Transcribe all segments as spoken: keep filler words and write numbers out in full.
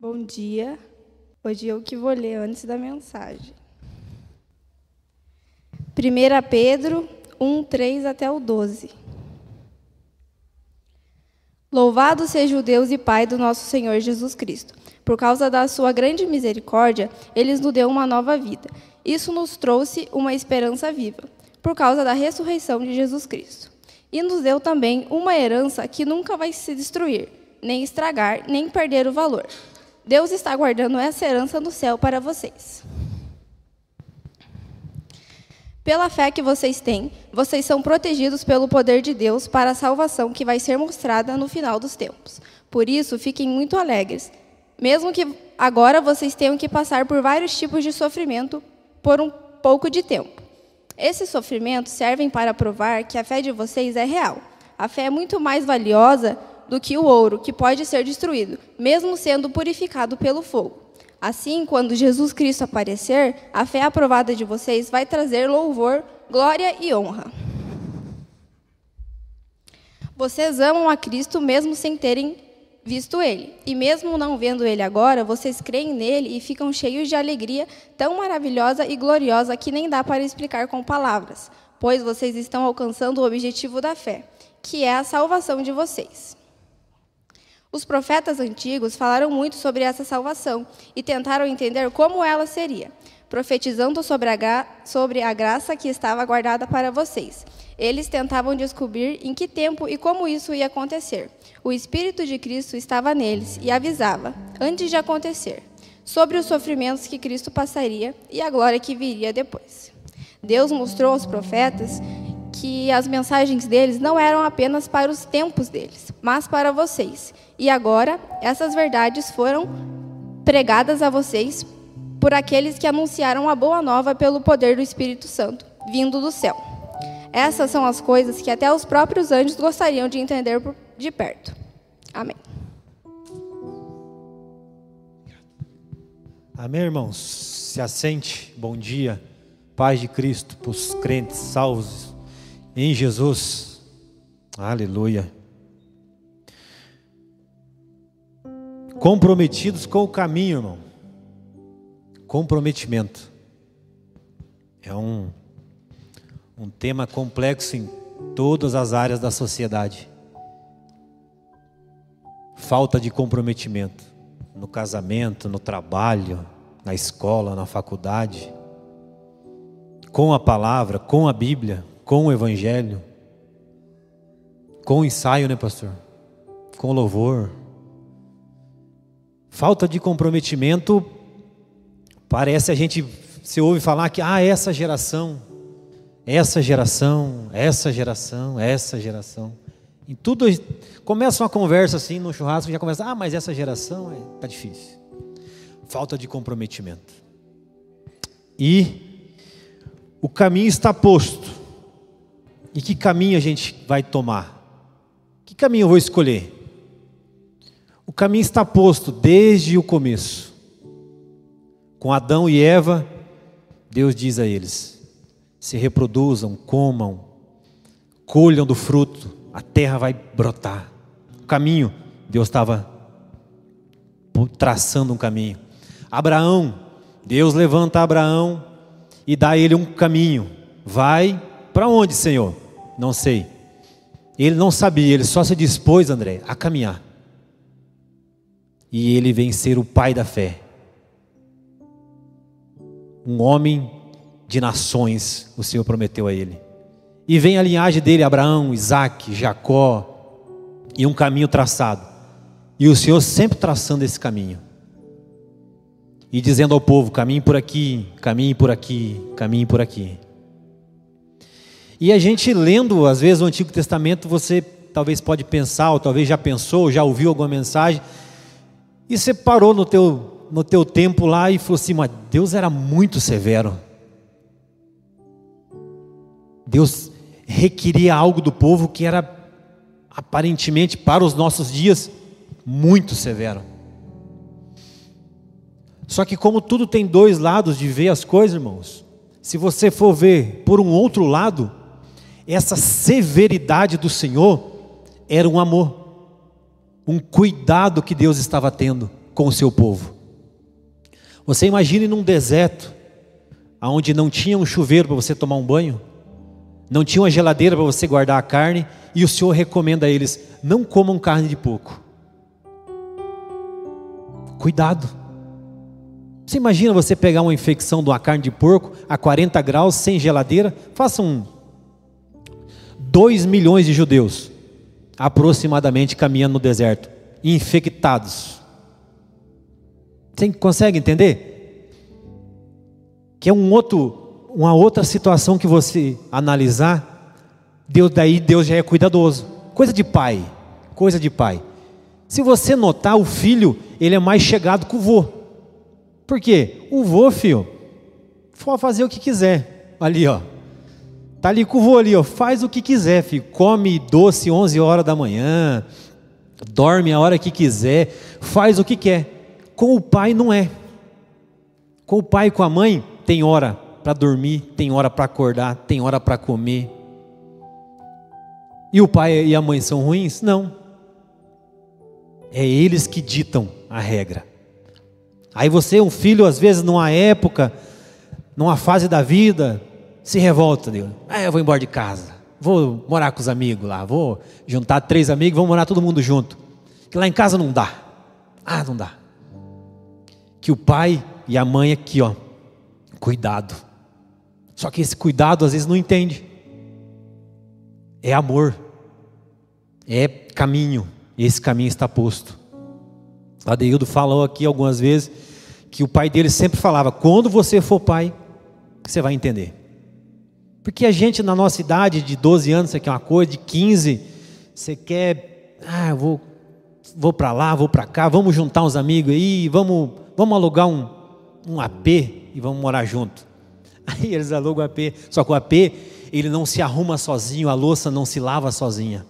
Bom dia. Hoje eu que vou ler antes da mensagem. primeira Pedro um, três até o doze. Louvado seja o Deus e Pai do nosso Senhor Jesus Cristo. Por causa da sua grande misericórdia, Ele nos deu uma nova vida. Isso nos trouxe uma esperança viva, por causa da ressurreição de Jesus Cristo. E nos deu também uma herança que nunca vai se destruir, nem estragar, nem perder o valor. Deus está guardando essa herança no céu para vocês. Pela fé que vocês têm, vocês são protegidos pelo poder de Deus para a salvação que vai ser mostrada no final dos tempos. Por isso, fiquem muito alegres, mesmo que agora vocês tenham que passar por vários tipos de sofrimento por um pouco de tempo. Esses sofrimentos servem para provar que a fé de vocês é real. A fé é muito mais valiosa do que o ouro, que pode ser destruído, mesmo sendo purificado pelo fogo. Assim, quando Jesus Cristo aparecer, a fé aprovada de vocês vai trazer louvor, glória e honra. Vocês amam a Cristo mesmo sem terem visto Ele. E mesmo não vendo Ele agora, vocês creem nele e ficam cheios de alegria tão maravilhosa e gloriosa que nem dá para explicar com palavras, pois vocês estão alcançando o objetivo da fé, que é a salvação de vocês. Os profetas antigos falaram muito sobre essa salvação e tentaram entender como ela seria, profetizando sobre a, gra- sobre a graça que estava guardada para vocês. Eles tentavam descobrir em que tempo e como isso ia acontecer. O Espírito de Cristo estava neles e avisava, antes de acontecer, sobre os sofrimentos que Cristo passaria e a glória que viria depois. Deus mostrou aos profetas que as mensagens deles não eram apenas para os tempos deles, mas para vocês. E agora, essas verdades foram pregadas a vocês por aqueles que anunciaram a boa nova pelo poder do Espírito Santo, vindo do céu. Essas são as coisas que até os próprios anjos gostariam de entender de perto. Amém. Amém, irmãos? Se assente. Bom dia. Paz de Cristo para os crentes salvos em Jesus. Aleluia. Comprometidos com o caminho, irmão. Comprometimento. É um, um tema complexo em todas as áreas da sociedade. Falta de comprometimento. No casamento, no trabalho, na escola, na faculdade. Com a palavra, com a Bíblia, com o Evangelho. Com o ensaio, né, pastor? Com o louvor. Falta de comprometimento, parece a gente, se ouve falar que, ah, essa geração, essa geração, essa geração, essa geração. Em tudo, começa uma conversa assim, no churrasco, já começa, ah, mas essa geração, é, tá difícil. Falta de comprometimento. E o caminho está posto. E que caminho a gente vai tomar? Que caminho eu vou escolher? O caminho está posto desde o começo. Com Adão e Eva, Deus diz a eles, se reproduzam, comam, colham do fruto, a terra vai brotar. O caminho, Deus estava traçando um caminho. Abraão, Deus levanta Abraão e dá a ele um caminho. Vai para onde, Senhor? Não sei. Ele não sabia, ele só se dispôs, André, a caminhar. E ele vem ser o pai da fé. Um homem de nações, o Senhor prometeu a ele. E vem a linhagem dele, Abraão, Isaac, Jacó, e um caminho traçado. E o Senhor sempre traçando esse caminho. E dizendo ao povo, caminhe por aqui, caminhe por aqui, caminhe por aqui. E a gente lendo, às vezes, o Antigo Testamento, você talvez pode pensar, ou talvez já pensou, já ouviu alguma mensagem, e você parou no teu, no teu tempo lá e falou assim, mas Deus era muito severo. Deus requeria algo do povo que era, aparentemente, para os nossos dias, muito severo. Só que como tudo tem dois lados de ver as coisas, irmãos, se você for ver por um outro lado, essa severidade do Senhor era um amor, um cuidado que Deus estava tendo com o seu povo. Você imagine num deserto, onde não tinha um chuveiro para você tomar um banho, não tinha uma geladeira para você guardar a carne, e o Senhor recomenda a eles: não comam carne de porco. Cuidado. Você imagina você pegar uma infecção de uma carne de porco a quarenta graus, sem geladeira? Faça um dois milhões de judeus aproximadamente caminhando no deserto, infectados. Você consegue entender? Que é um outro, uma outra situação que você analisar, Deus, daí Deus já é cuidadoso. Coisa de pai, coisa de pai. Se você notar, o filho, ele é mais chegado com o vô. Por quê? O vô, filho, pode fazer o que quiser. Ali, ó. Tá ali com o vô ali, ó. Faz o que quiser, filho. Come doce onze horas da manhã, dorme a hora que quiser, faz o que quer. Com o pai não é. Com o pai e com a mãe, tem hora para dormir, tem hora para acordar, tem hora para comer. E o pai e a mãe são ruins? Não. É eles que ditam a regra. Aí você, um filho, às vezes numa época, numa fase da vida, se revolta. Digo, ah, eu vou embora de casa, vou morar com os amigos lá, vou juntar três amigos, vamos morar todo mundo junto. Que lá em casa não dá. Ah, não dá. Que o pai e a mãe aqui, ó, cuidado. Só que esse cuidado às vezes não entende. É amor. É caminho. Esse caminho está posto. O Adeildo falou aqui algumas vezes que o pai dele sempre falava: quando você for pai, você vai entender. Porque a gente na nossa idade de doze anos, você quer uma coisa, de quinze, você quer, ah, eu vou, vou para lá, vou para cá, vamos juntar uns amigos aí, vamos, vamos alugar um, um A P e vamos morar junto. Aí eles alugam o A P, só que o A P, ele não se arruma sozinho, a louça não se lava sozinha.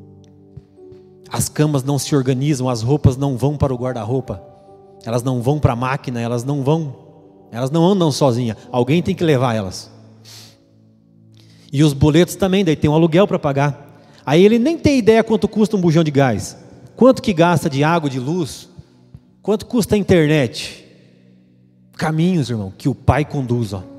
As camas não se organizam, as roupas não vão para o guarda-roupa, elas não vão para a máquina, elas não vão, elas não andam sozinhas, alguém tem que levar elas. E os boletos também, daí tem um aluguel para pagar. Aí ele nem tem ideia quanto custa um bujão de gás, quanto que gasta de água, de luz, quanto custa a internet. Caminhos, irmão, que o pai conduz, ó,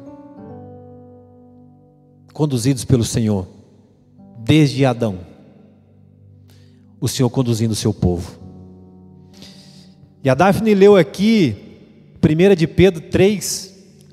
conduzidos pelo Senhor, desde Adão, o Senhor conduzindo o seu povo. E a Daphne leu aqui, primeira de Pedro três,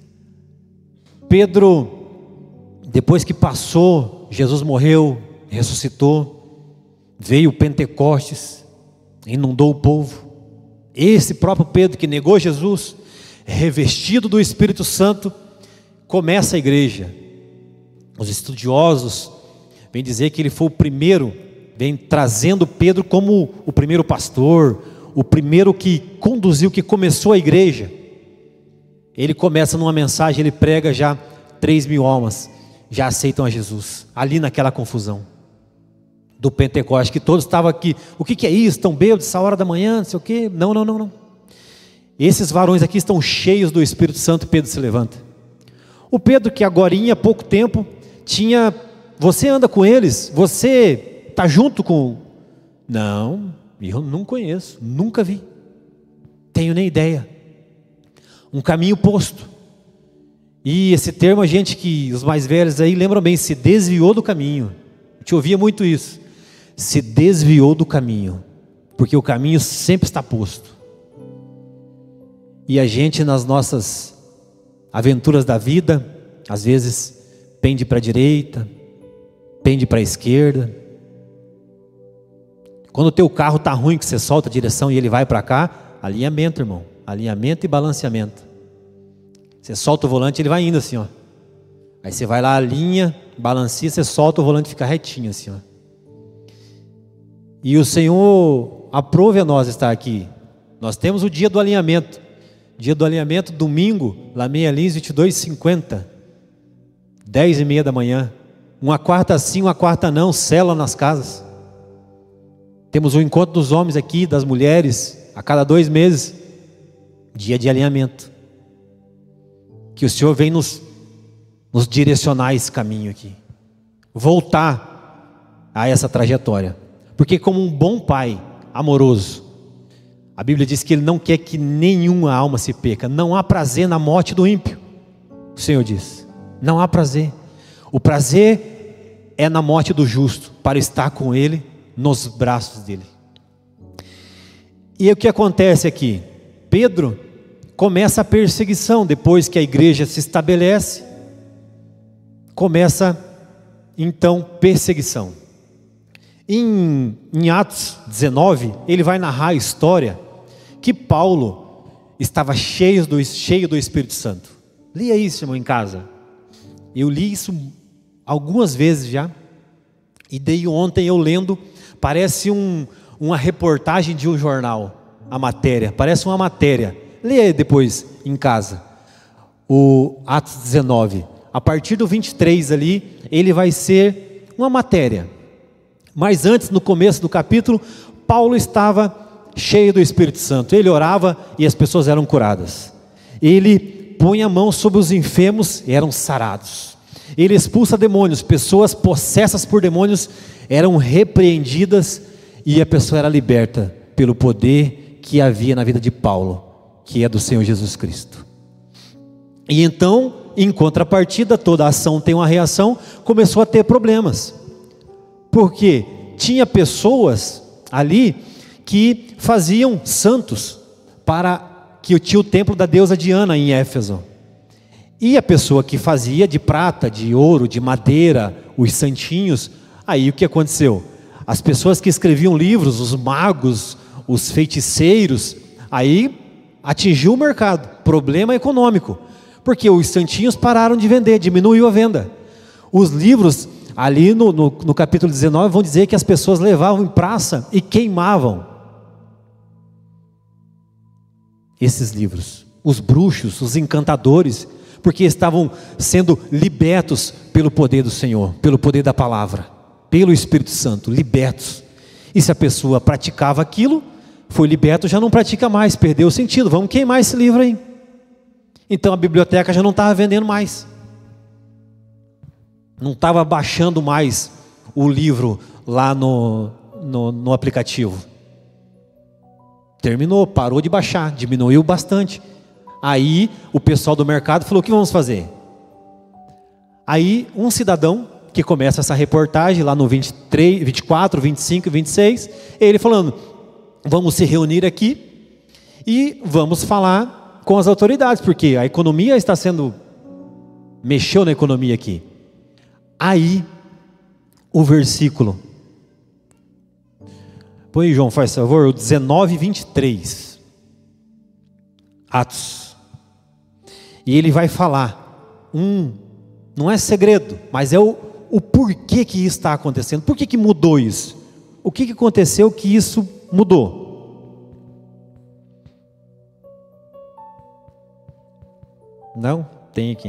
Pedro, depois que passou, Jesus morreu, ressuscitou, veio o Pentecostes, inundou o povo. Esse próprio Pedro que negou Jesus, revestido do Espírito Santo, começa a igreja. Os estudiosos vêm dizer que ele foi o primeiro, vem trazendo Pedro como o primeiro pastor, o primeiro que conduziu, que começou a igreja. Ele começa numa mensagem, ele prega, já três mil almas já aceitam a Jesus, ali naquela confusão do Pentecostes, que todos estavam aqui, o que, que é isso? Estão bêbados essa hora da manhã, não sei o quê. Não, não, não, não. Esses varões aqui estão cheios do Espírito Santo. Pedro se levanta. O Pedro que agorinha, há pouco tempo, tinha, você anda com eles, você está junto com, não, eu não conheço, nunca vi, tenho nem ideia, um caminho posto. E esse termo, a gente que, os mais velhos aí lembram bem, se desviou do caminho. A gente ouvia muito isso, se desviou do caminho, porque o caminho sempre está posto. E a gente nas nossas aventuras da vida, às vezes pende para a direita, pende para a esquerda. Quando o teu carro está ruim, que você solta a direção e ele vai para cá, alinhamento, irmão, alinhamento e balanceamento. Você solta o volante, ele vai indo assim, ó. Aí você vai lá, alinha, balanceia, você solta o volante e fica retinho assim, ó. E o Senhor aprove a nós estar aqui. Nós temos o dia do alinhamento. Dia do alinhamento, domingo, lá meia Lins, vinte e dois e cinquenta, dez e meia da manhã. Uma quarta sim, uma quarta não, célula nas casas. Temos o encontro dos homens aqui, das mulheres, a cada dois meses. Dia de alinhamento. Que o Senhor vem nos, nos direcionar esse caminho aqui. Voltar a essa trajetória. Porque como um bom pai amoroso, A Bíblia diz que Ele não quer que nenhuma alma se perca. Não há prazer na morte do ímpio. O Senhor diz, não há prazer. O prazer é na morte do justo, para estar com Ele, nos braços dEle. E o que acontece aqui? Pedro começa a perseguição, depois que a igreja se estabelece, começa então perseguição. Em, em Atos dezenove, ele vai narrar a história que Paulo estava cheio do, cheio do Espírito Santo. Lia isso, irmão, em casa. Eu li isso algumas vezes já, e daí ontem eu lendo, parece um, uma reportagem de um jornal, a matéria, parece uma matéria. Leia depois em casa, o Atos dezenove, a partir do vinte e três ali, ele vai ser uma matéria. Mas antes, no começo do capítulo, Paulo estava cheio do Espírito Santo, ele orava e as pessoas eram curadas. Ele punha a mão sobre os enfermos e eram sarados. Ele expulsa demônios, pessoas possessas por demônios eram repreendidas e a pessoa era liberta pelo poder que havia na vida de Paulo, que é do Senhor Jesus Cristo. E então, em contrapartida, toda a ação tem uma reação, começou a ter problemas, porque tinha pessoas ali que faziam santos, para que tinha o templo da deusa Diana em Éfeso, e a pessoa que fazia de prata, de ouro, de madeira, os santinhos, aí o que aconteceu? As pessoas que escreviam livros, os magos, os feiticeiros, aí atingiu o mercado, problema econômico, porque os santinhos pararam de vender, diminuiu a venda. Os livros, ali no, no, no capítulo dezenove, vão dizer que as pessoas levavam em praça e queimavam esses livros. Os bruxos, os encantadores, porque estavam sendo libertos pelo poder do Senhor, pelo poder da palavra, pelo Espírito Santo, libertos. E se a pessoa praticava aquilo, foi liberto, já não pratica mais, perdeu o sentido, vamos queimar esse livro aí. Então a biblioteca já não estava vendendo mais, não estava baixando mais o livro lá no, no, no aplicativo, terminou, parou de baixar, diminuiu bastante. Aí o pessoal do mercado falou, o que vamos fazer? Aí um cidadão que começa essa reportagem lá no vinte e três, vinte e quatro, vinte e cinco, vinte e seis, ele falando, vamos se reunir aqui e vamos falar com as autoridades, porque a economia está sendo, mexeu na economia aqui. Aí, o versículo, põe João, faz favor, o dezenove, vinte e três, Atos, e ele vai falar, um, não é segredo, mas é o, o porquê que isso está acontecendo, por que que mudou isso, o que que aconteceu que isso mudou. Não? Tem aqui.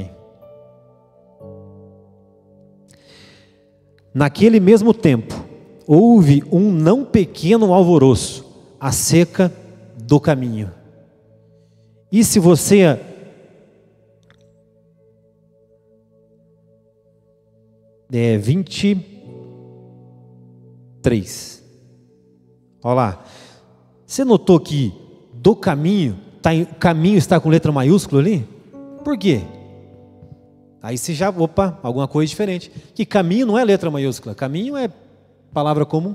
Naquele mesmo tempo, houve um não pequeno alvoroço acerca do caminho. E se você é vinte e três, olha lá, você notou que do caminho, tá, o caminho está com letra maiúscula ali? Por quê? Aí você já, opa, alguma coisa diferente. Que caminho não é letra maiúscula, caminho é palavra comum.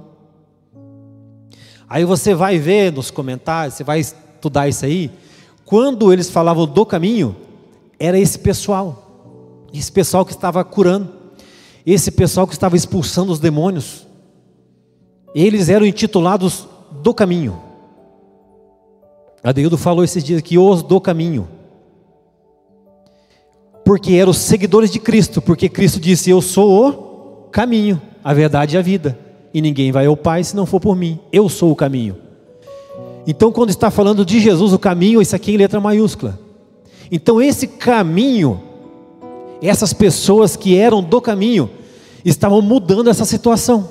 Aí você vai ver nos comentários, você vai estudar isso aí. Quando eles falavam do caminho, era esse pessoal, esse pessoal que estava curando, esse pessoal que estava expulsando os demônios. Eles eram intitulados do caminho. Adeildo falou esses dias aqui, os do caminho. Porque eram os seguidores de Cristo, porque Cristo disse, eu sou o caminho, a verdade e a vida, e ninguém vai ao Pai se não for por mim, eu sou o caminho. Então quando está falando de Jesus, o caminho, isso aqui é em letra maiúscula. Então esse caminho, essas pessoas que eram do caminho, estavam mudando essa situação.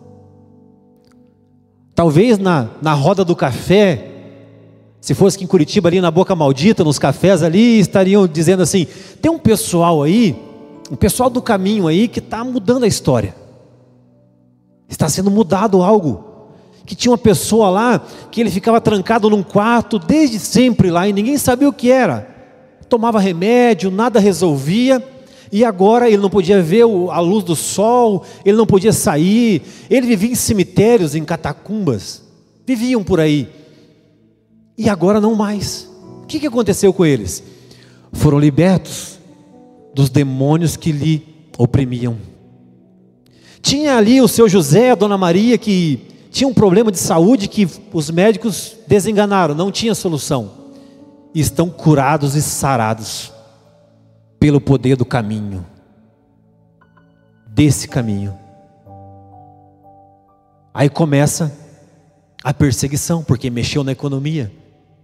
Talvez na, na roda do café, se fosse aqui em Curitiba, ali na Boca Maldita, nos cafés ali, estariam dizendo assim, tem um pessoal aí, um pessoal do caminho aí, que está mudando a história, está sendo mudado algo, que tinha uma pessoa lá, que ele ficava trancado num quarto desde sempre lá, e ninguém sabia o que era. Tomava remédio, nada resolvia, e agora ele não podia ver a luz do sol, ele não podia sair, ele vivia em cemitérios, em catacumbas, viviam por aí, e agora não mais. O que aconteceu com eles? Foram libertos dos demônios que lhe oprimiam. Tinha ali o seu José, a dona Maria, que tinha um problema de saúde que os médicos desenganaram, não tinha solução. E estão curados e sarados pelo poder do caminho, desse caminho. Aí começa a perseguição, porque mexeu na economia.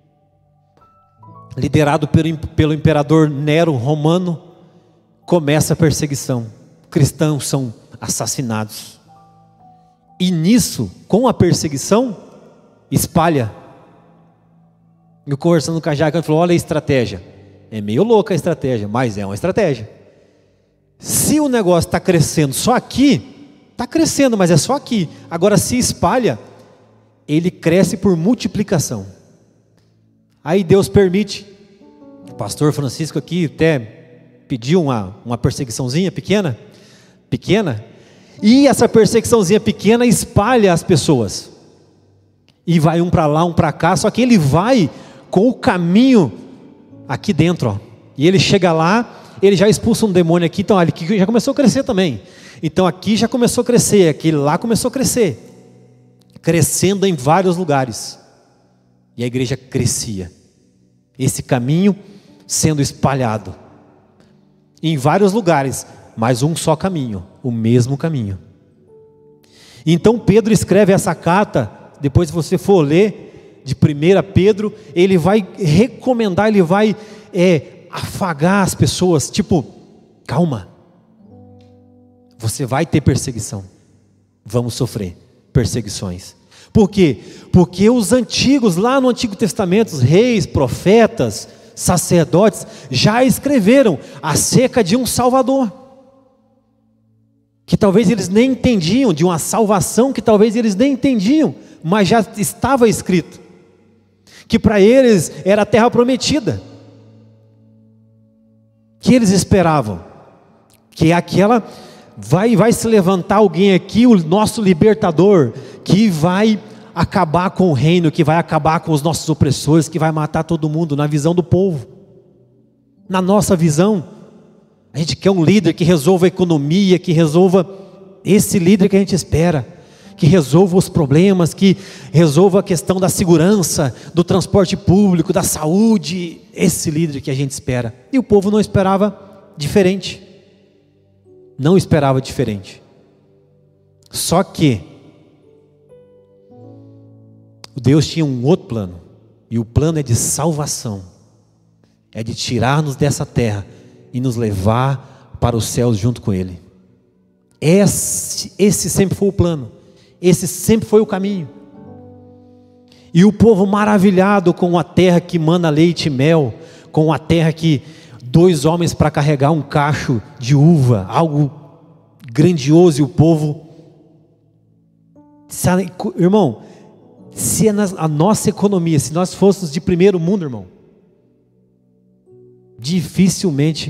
Liderado pelo, pelo imperador Nero romano, começa a perseguição. Cristãos são assassinados. E nisso, com a perseguição, espalha. Eu conversando com a Jaca, ele falou: olha a estratégia. É meio louca a estratégia, mas é uma estratégia. Se o negócio está crescendo só aqui, está crescendo, mas é só aqui. Agora, se espalha, ele cresce por multiplicação. Aí Deus permite. O pastor Francisco aqui até pediu uma, uma perseguiçãozinha pequena, pequena, e essa perseguiçãozinha pequena espalha as pessoas, e vai um para lá, um para cá, só que ele vai com o caminho aqui dentro, ó. E ele chega lá, ele já expulsa um demônio aqui, então olha, aqui já começou a crescer também, então aqui já começou a crescer, aquele lá começou a crescer, crescendo em vários lugares, e a igreja crescia, esse caminho sendo espalhado em vários lugares, mas um só caminho, o mesmo caminho. Então Pedro escreve essa carta, depois se você for ler de primeira Pedro, ele vai recomendar, ele vai é, afagar as pessoas, tipo, calma, você vai ter perseguição, vamos sofrer perseguições. Por quê? Porque os antigos, lá no Antigo Testamento, os reis, profetas, sacerdotes, já escreveram acerca de um Salvador, que talvez eles nem entendiam, de uma salvação que talvez eles nem entendiam, mas já estava escrito, que para eles era a terra prometida, que eles esperavam, que aquela, vai, vai se levantar alguém aqui, o nosso libertador, que vai acabar com o reino, que vai acabar com os nossos opressores, que vai matar todo mundo, na visão do povo. Na nossa visão, a gente quer um líder que resolva a economia, que resolva, esse líder que a gente espera, que resolva os problemas, que resolva a questão da segurança, do transporte público, da saúde, esse líder que a gente espera. E o povo não esperava diferente, não esperava diferente. Só que Deus tinha um outro plano, e o plano é de salvação, é de tirar-nos dessa terra e nos levar para os céus junto com Ele. Esse, esse sempre foi o plano, esse sempre foi o caminho. E o povo maravilhado com a terra que mana leite e mel, com a terra que dois homens para carregar um cacho de uva, algo grandioso, e o povo, sabe, irmão, se a nossa economia, se nós fôssemos de primeiro mundo, irmão, dificilmente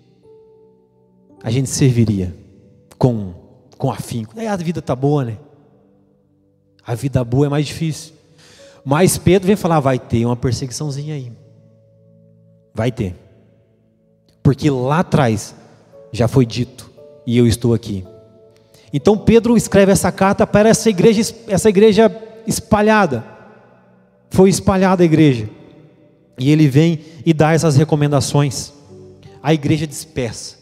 a gente serviria com, com afinco. É, a vida está boa, né? A vida boa é mais difícil. Mas Pedro vem falar: vai ter uma perseguiçãozinha aí, vai ter, porque lá atrás já foi dito, e eu estou aqui. Então Pedro escreve essa carta para essa igreja, essa igreja espalhada, foi espalhada a igreja, e ele vem e dá essas recomendações. A igreja dispersa,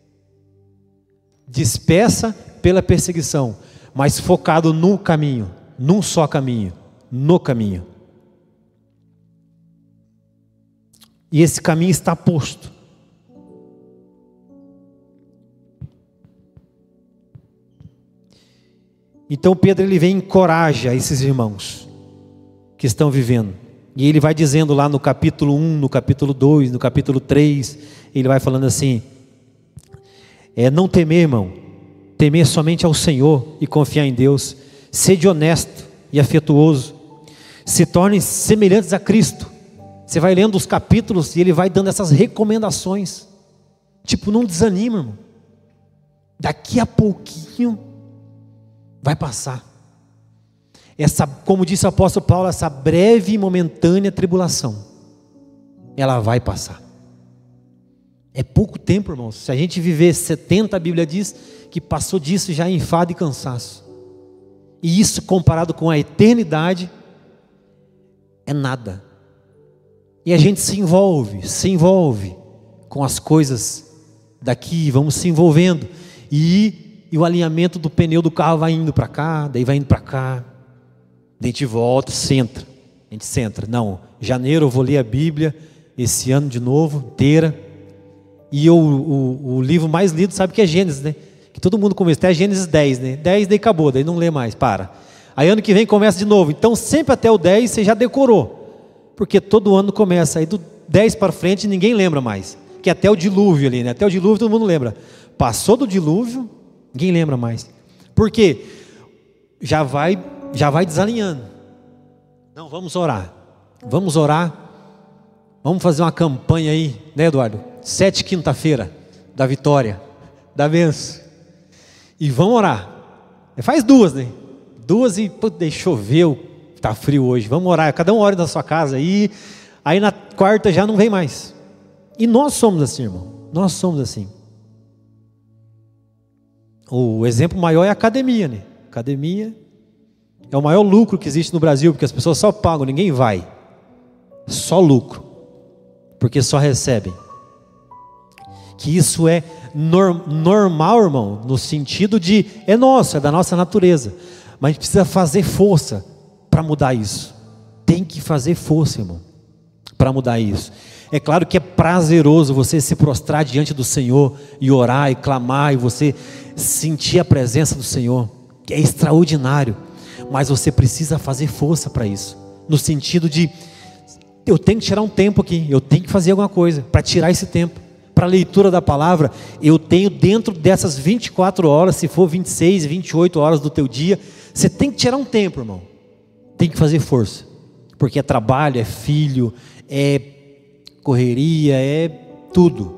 dispersa pela perseguição, mas focado no caminho, num só caminho, no caminho. E esse caminho está posto. Então Pedro, ele vem e encoraja esses irmãos que estão vivendo, e ele vai dizendo lá no capítulo um, no capítulo dois, no capítulo três, ele vai falando assim: é, não temer, irmão, temer somente ao Senhor e confiar em Deus, sede honesto, e afetuoso. Se tornem semelhantes a Cristo. Você vai lendo os capítulos e ele vai dando essas recomendações. Tipo, não desanima, irmão. Daqui a pouquinho vai passar. Essa, como disse o apóstolo Paulo, essa breve e momentânea tribulação, ela vai passar. É pouco tempo, irmãos. Se a gente viver setenta, a Bíblia diz que passou disso já em enfado e cansaço. E isso comparado com a eternidade é nada. E a gente se envolve, se envolve com as coisas daqui, vamos se envolvendo. E, e o alinhamento do pneu do carro vai indo para cá, daí vai indo para cá. Daí a gente volta, centra. A gente centra. Não, janeiro eu vou ler a Bíblia, esse ano de novo, inteira. E eu, o, o livro mais lido, sabe que é Gênesis, né? Que todo mundo começa, até Gênesis dez, né? dez, daí acabou, daí não lê mais, para. Aí ano que vem começa de novo. Então sempre até o dez você já decorou. Porque todo ano começa, aí do dez para frente ninguém lembra mais. Que é até o dilúvio ali, né? Até o dilúvio todo mundo lembra. Passou do dilúvio, ninguém lembra mais. Por quê? Já vai, já vai desalinhando. Não, vamos orar. Vamos orar. Vamos fazer uma campanha aí, né, Eduardo? Sete quinta-feira da vitória, da bênção. E vamos orar. Faz duas, né? Duas e pô, deixa eu ver, tá frio hoje. Vamos orar. Cada um ora na sua casa aí. Aí na quarta já não vem mais. E nós somos assim, irmão. Nós somos assim. O exemplo maior é a academia, né? Academia é o maior lucro que existe no Brasil, porque as pessoas só pagam, ninguém vai. Só lucro. Porque só recebem. Que isso é norm, normal, irmão, no sentido de, é nosso, é da nossa natureza. Mas a gente precisa fazer força para mudar isso. Tem que fazer força, irmão, para mudar isso. É claro que é prazeroso você se prostrar diante do Senhor e orar e clamar e você sentir a presença do Senhor, que é extraordinário. Mas você precisa fazer força para isso, no sentido de, eu tenho que tirar um tempo aqui, eu tenho que fazer alguma coisa para tirar esse tempo. Para a leitura da palavra, eu tenho dentro dessas vinte e quatro horas, se for vinte e seis, vinte e oito horas do teu dia, você tem que tirar um tempo, irmão. Tem que fazer força. Porque é trabalho, é filho, é correria, é tudo.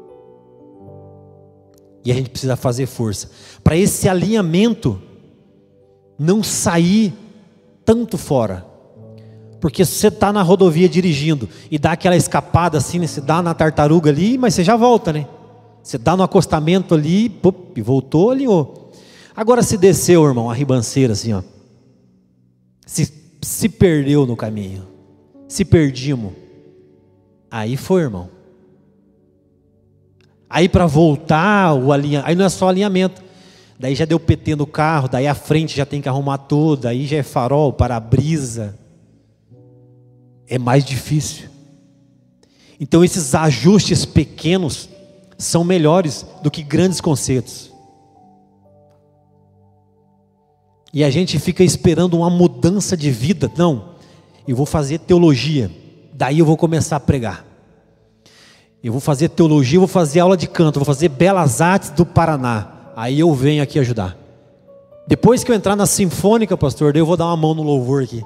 E a gente precisa fazer força. Para esse alinhamento não sair tanto fora. Porque se você está na rodovia dirigindo e dá aquela escapada assim, né? Você dá na tartaruga ali, mas você já volta, né? Você dá no acostamento ali, pop, voltou, alinhou. Agora se desceu, irmão, a ribanceira assim, ó. Se, se perdeu no caminho. Se perdimos. Aí foi, irmão. Aí para voltar, o alinhamento, aí não é só alinhamento. Daí já deu P T no carro, daí a frente já tem que arrumar toda, aí já é farol, para-brisa. É mais difícil. Então esses ajustes pequenos são melhores do que grandes concertos. E a gente fica esperando uma mudança de vida. Não, eu vou fazer teologia, daí eu vou começar a pregar. Eu vou fazer teologia, vou fazer aula de canto, vou fazer Belas Artes do Paraná. Aí eu venho aqui ajudar. Depois que eu entrar na sinfônica, pastor, daí eu vou dar uma mão no louvor aqui.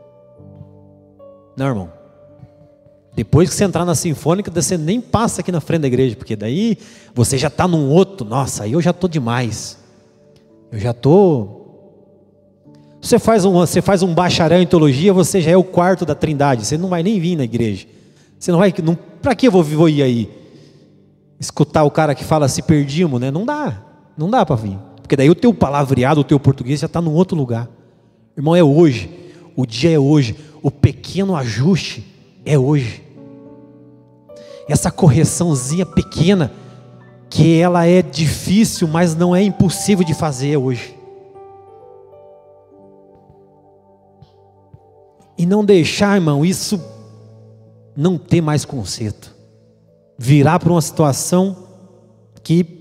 Não, irmão. Depois que você entrar na sinfônica, você nem passa aqui na frente da igreja, porque daí você já está num outro. Nossa, aí eu já estou demais. Eu já estou. Você faz um, você faz um bacharel em teologia, você já é o quarto da Trindade. Você não vai nem vir na igreja. Você não vai. Não, para que eu vou, vou ir aí? Escutar o cara que fala se perdimos, né? Não dá. Não dá para vir. Porque daí o teu palavreado, o teu português já está num outro lugar. Irmão, é hoje. O dia é hoje. O pequeno ajuste é hoje. Essa correçãozinha pequena, que ela é difícil, mas não é impossível de fazer hoje. E não deixar, irmão, isso não ter mais conserto. Virar para uma situação que...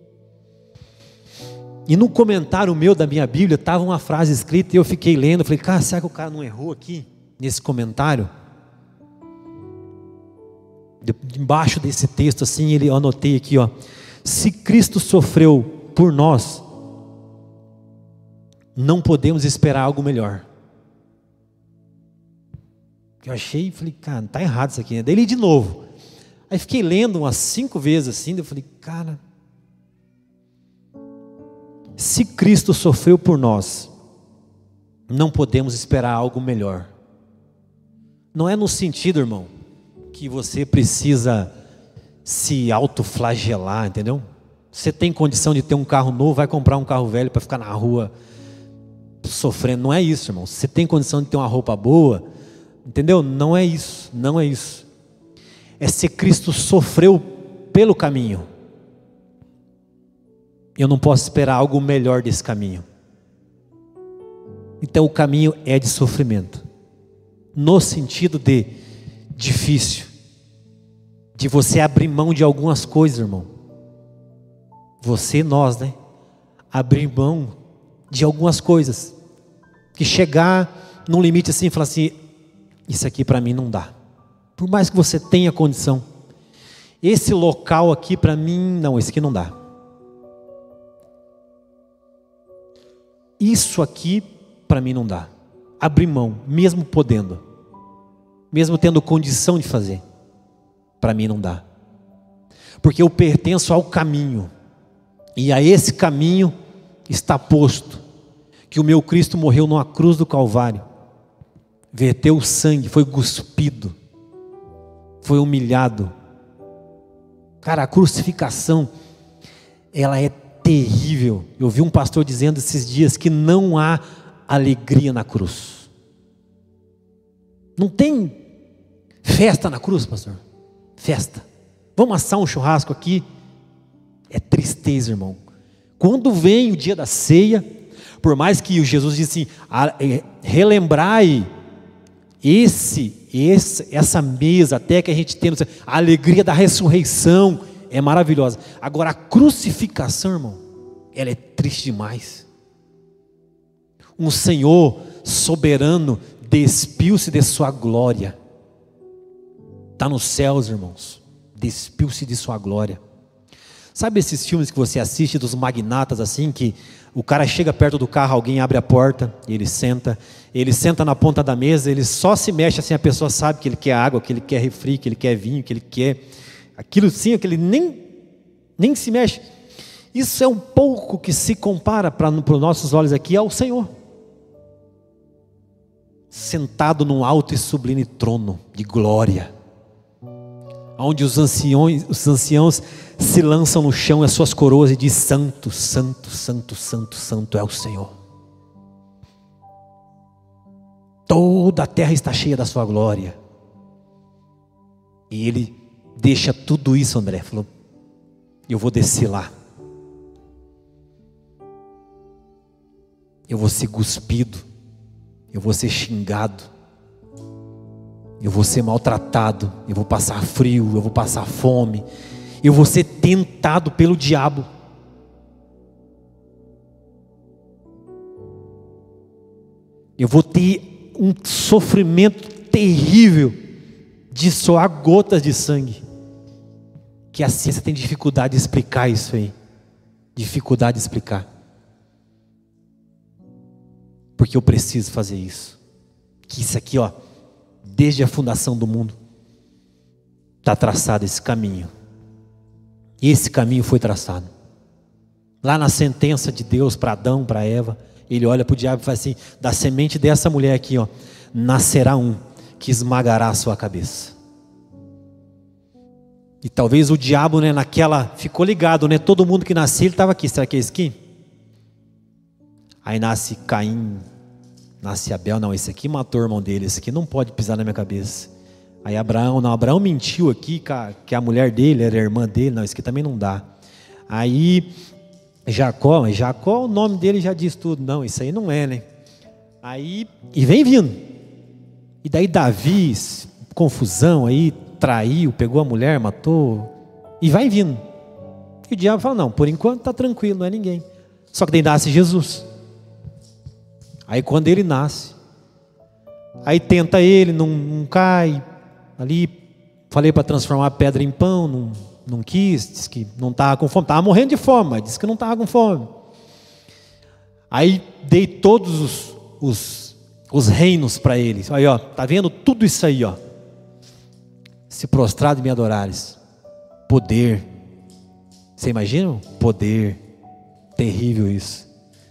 E no comentário meu da minha Bíblia, estava uma frase escrita e eu fiquei lendo, eu falei, cara, será que o cara não errou aqui? Nesse comentário, de, embaixo desse texto assim, ele, eu anotei aqui, ó, se Cristo sofreu por nós, não podemos esperar algo melhor. Eu achei, falei, cara, tá errado isso aqui, né? Daí li de novo. Aí fiquei lendo umas cinco vezes assim, eu falei, cara, se Cristo sofreu por nós, não podemos esperar algo melhor. Não é no sentido, irmão, que você precisa se autoflagelar, entendeu? Você tem condição de ter um carro novo, vai comprar um carro velho para ficar na rua sofrendo. Não é isso, irmão. Você tem condição de ter uma roupa boa, entendeu? Não é isso, não é isso. É se Cristo sofreu pelo caminho. Eu não posso esperar algo melhor desse caminho. Então o caminho é de sofrimento, no sentido de difícil, de você abrir mão de algumas coisas, irmão. Você e nós, né? Abrir mão de algumas coisas, que chegar num limite assim e falar assim, isso aqui para mim não dá. Por mais que você tenha condição, esse local aqui para mim, não, esse aqui não dá. Isso aqui para mim não dá. Abrir mão, mesmo podendo, mesmo tendo condição de fazer, para mim não dá. Porque eu pertenço ao caminho, e a esse caminho está posto que o meu Cristo morreu numa cruz do Calvário, verteu sangue, foi cuspido, foi humilhado. Cara, a crucificação, ela é terrível. Eu vi um pastor dizendo esses dias que não há alegria na cruz. Não tem festa na cruz, pastor. Festa. Vamos assar um churrasco aqui. É tristeza, irmão. Quando vem o dia da ceia, por mais que o Jesus disse assim, relembrai esse, esse, essa mesa até que a gente tem, a alegria da ressurreição é maravilhosa. Agora a crucificação, irmão, ela é triste demais. Um Senhor soberano despiu-se de sua glória. Está nos céus, irmãos. Despiu-se de sua glória. Sabe esses filmes que você assiste dos magnatas assim, que o cara chega perto do carro, alguém abre a porta, ele senta, ele senta na ponta da mesa, ele só se mexe assim, a pessoa sabe que ele quer água, que ele quer refri, que ele quer vinho, que ele quer aquilo sim, aquele nem, nem se mexe. Isso é um pouco que se compara para os nossos olhos aqui ao Senhor, sentado num alto e sublime trono de glória, onde os anciões, os anciãos se lançam no chão as suas coroas e diz: santo, santo, santo, santo, santo é o Senhor. Toda a terra está cheia da sua glória. E ele deixa tudo isso, André, falou: eu vou descer lá, eu vou ser cuspido, eu vou ser xingado, eu vou ser maltratado, eu vou passar frio, eu vou passar fome, eu vou ser tentado pelo diabo. Eu vou ter um sofrimento terrível de soar gotas de sangue, que a ciência tem dificuldade de explicar isso aí, dificuldade de explicar, porque eu preciso fazer isso, que isso aqui, ó, desde a fundação do mundo, está traçado esse caminho. Esse caminho foi traçado. Lá na sentença de Deus para Adão, para Eva, ele olha para o diabo e fala assim: da semente dessa mulher aqui, ó, nascerá um que esmagará a sua cabeça. E talvez o diabo, né, naquela, ficou ligado, né, todo mundo que nascia, ele estava aqui, será que é esse aqui? Aí nasce Caim, nasce Abel, não, esse aqui matou o irmão dele, esse aqui não pode pisar na minha cabeça. Aí Abraão, não, Abraão mentiu aqui que a, que a mulher dele era a irmã dele, não, isso aqui também não dá. Aí Jacó, Jacó, o nome dele já diz tudo, não, isso aí não é, né? Aí, e vem vindo. E daí Davi, confusão aí, traiu, pegou a mulher, matou, e vai vindo. E o diabo fala: não, por enquanto está tranquilo, não é ninguém. Só que daí nasce Jesus. Aí quando ele nasce, aí tenta ele, não, não cai, ali falei para transformar a pedra em pão, não, não quis, disse que não estava com fome, estava morrendo de fome, mas disse que não estava com fome. Aí dei todos os, os os reinos para ele. Aí, ó, tá vendo tudo isso aí, ó? Se prostrado e me adorares. Poder. Você imagina? Poder. Terrível isso.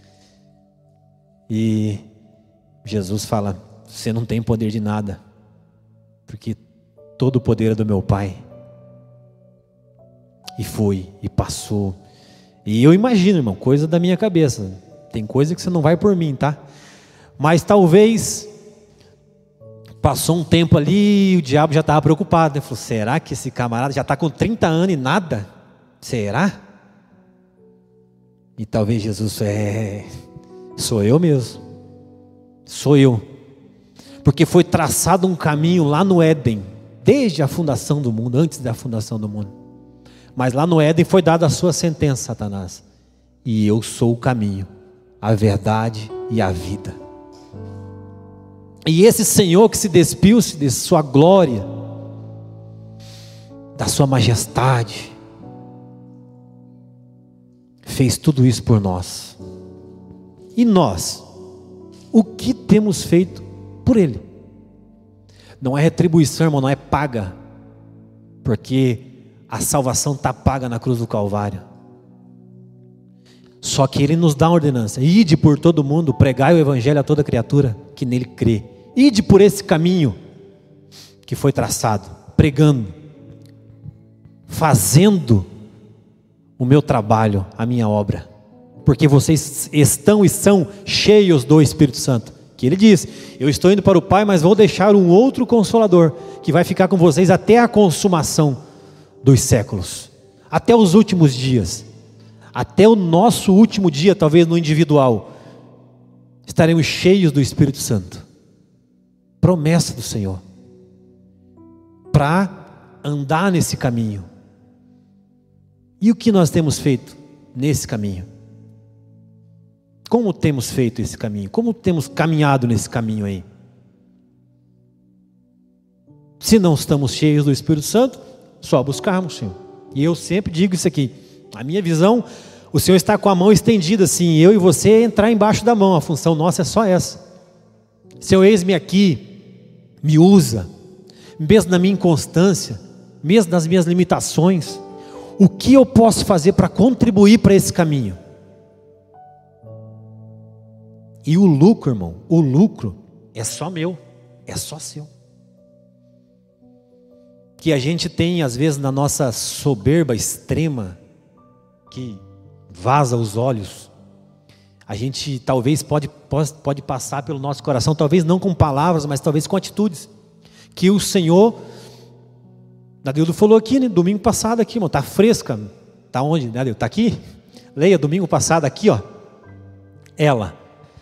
E Jesus fala: você não tem poder de nada, porque todo o poder é do meu Pai. E foi, e passou. E eu imagino, irmão, coisa da minha cabeça. Tem coisa que você não vai por mim, tá? Mas talvez passou um tempo ali e o diabo já estava preocupado, né? Falou: será que esse camarada já está com trinta anos e nada? Será? E talvez Jesus, é, sou eu mesmo. Sou eu. Porque foi traçado um caminho lá no Éden, desde a fundação do mundo, antes da fundação do mundo. Mas lá no Éden foi dada a sua sentença, Satanás. E eu sou o caminho, a verdade e a vida. E esse Senhor que se despiu-se de sua glória, da sua majestade, fez tudo isso por nós. E nós, o que temos feito por Ele? Não é retribuição, irmão, não é paga, porque a salvação está paga na cruz do Calvário. Só que Ele nos dá uma ordenança: ide por todo mundo, pregai o evangelho a toda criatura que nele crê. Ide por esse caminho que foi traçado, pregando, fazendo o meu trabalho, a minha obra, porque vocês estão e são cheios do Espírito Santo, que Ele diz: eu estou indo para o Pai, mas vou deixar um outro Consolador, que vai ficar com vocês até a consumação dos séculos, até os últimos dias, até o nosso último dia, talvez no individual, estaremos cheios do Espírito Santo. Promessa do Senhor, para andar nesse caminho. E o que nós temos feito nesse caminho? Como temos feito esse caminho? Como temos caminhado nesse caminho aí? Se não estamos cheios do Espírito Santo, só buscarmos, Senhor. E eu sempre digo isso aqui: a minha visão, o Senhor está com a mão estendida assim, eu e você entrar embaixo da mão. A função nossa é só essa: Senhor, eis-me aqui, me usa, mesmo na minha inconstância, mesmo nas minhas limitações. O que eu posso fazer para contribuir para esse caminho? E o lucro, irmão, o lucro é só meu, é só seu. Que a gente tem às vezes na nossa soberba extrema, que vaza os olhos, a gente talvez pode, pode, pode passar pelo nosso coração, talvez não com palavras, mas talvez com atitudes, que o Senhor, Nadildo falou aqui, né, domingo passado aqui, irmão, tá fresca, tá onde, né, Nadildo? Tá aqui? Leia, domingo passado aqui, ó, ela,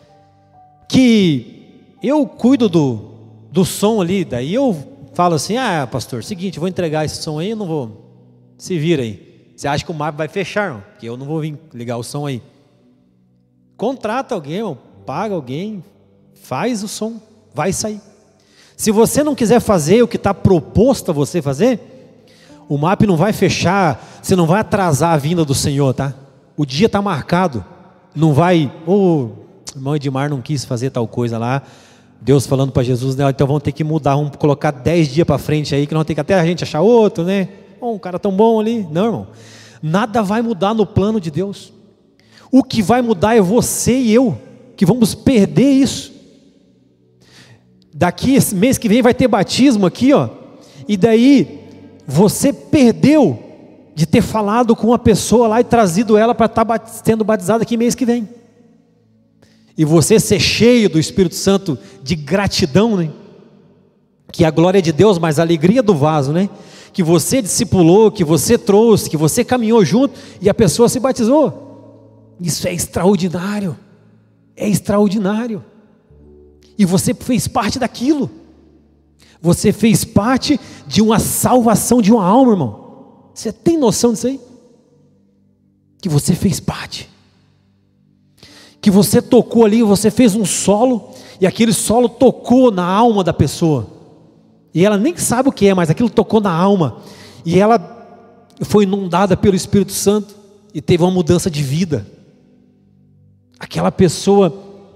que eu cuido do, do som ali, daí eu falo assim: ah, pastor, seguinte, vou entregar esse som aí, eu não vou, se vira aí, você acha que o mapa vai fechar, irmão? Que eu não vou vir ligar o som aí. Contrata alguém, irmão, paga alguém, faz o som, vai sair. Se você não quiser fazer o que está proposto a você fazer, o M A P não vai fechar, você não vai atrasar a vinda do Senhor, tá? O dia está marcado, não vai, ô, oh, irmão Edmar não quis fazer tal coisa lá, Deus falando para Jesus, né, então vamos ter que mudar, vamos colocar dez dias para frente aí, que não tem que até a gente achar outro, né? Oh, um cara tão bom ali. Não, irmão, nada vai mudar no plano de Deus. O que vai mudar é você e eu, que vamos perder isso. Daqui, esse mês que vem vai ter batismo aqui, ó. E daí, você perdeu de ter falado com uma pessoa lá e trazido ela para estar sendo batizada aqui mês que vem. E você ser cheio do Espírito Santo de gratidão, né? Que a glória de Deus, mas a alegria do vaso, né? Que você discipulou, que você trouxe, que você caminhou junto e a pessoa se batizou. Isso é extraordinário, é extraordinário, e você fez parte daquilo, você fez parte de uma salvação de uma alma, irmão. Você tem noção disso aí? Que você fez parte, que você tocou ali, você fez um solo, e aquele solo tocou na alma da pessoa, e ela nem sabe o que é, mas aquilo tocou na alma, e ela foi inundada pelo Espírito Santo, e teve uma mudança de vida. Aquela pessoa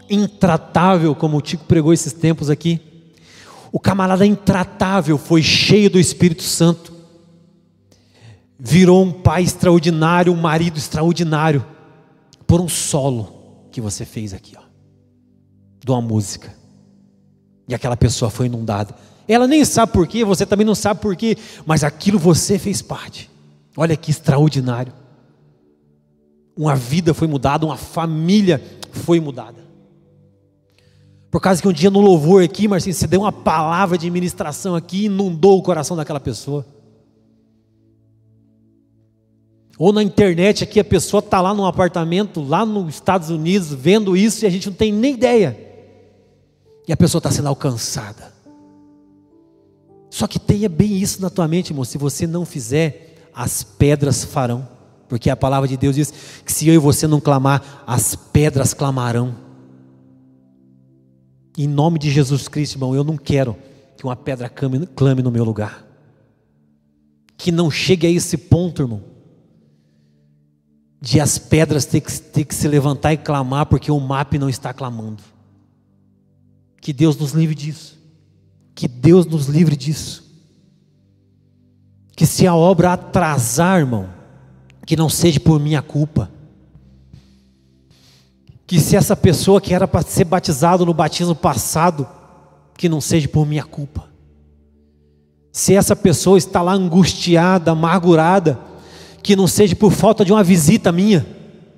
intratável, como o Tico pregou esses tempos aqui. O camarada intratável foi cheio do Espírito Santo, virou um pai extraordinário, um marido extraordinário, por um solo que você fez aqui, ó, de uma música. E aquela pessoa foi inundada. Ela nem sabe por quê, você também não sabe por quê, mas aquilo você fez parte. Olha que extraordinário. Uma vida foi mudada, uma família foi mudada. Por causa que um dia no louvor aqui, Marcinho, você deu uma palavra de ministração aqui e inundou o coração daquela pessoa. Ou na internet aqui, a pessoa está lá num apartamento, lá nos Estados Unidos, vendo isso e a gente não tem nem ideia. E a pessoa está sendo alcançada. Só que tenha bem isso na tua mente, irmão. Se você não fizer, as pedras farão. Porque a palavra de Deus diz que se eu e você não clamar, as pedras clamarão. Em nome de Jesus Cristo, irmão, eu não quero que uma pedra clame, clame no meu lugar. Que não chegue a esse ponto, irmão, de as pedras ter que, ter que se levantar e clamar porque o M A P não está clamando. Que Deus nos livre disso. Que Deus nos livre disso. Que se a obra atrasar, irmão, que não seja por minha culpa. Que se essa pessoa que era para ser batizado no batismo passado, que não seja por minha culpa. Se essa pessoa está lá angustiada, amargurada, que não seja por falta de uma visita minha.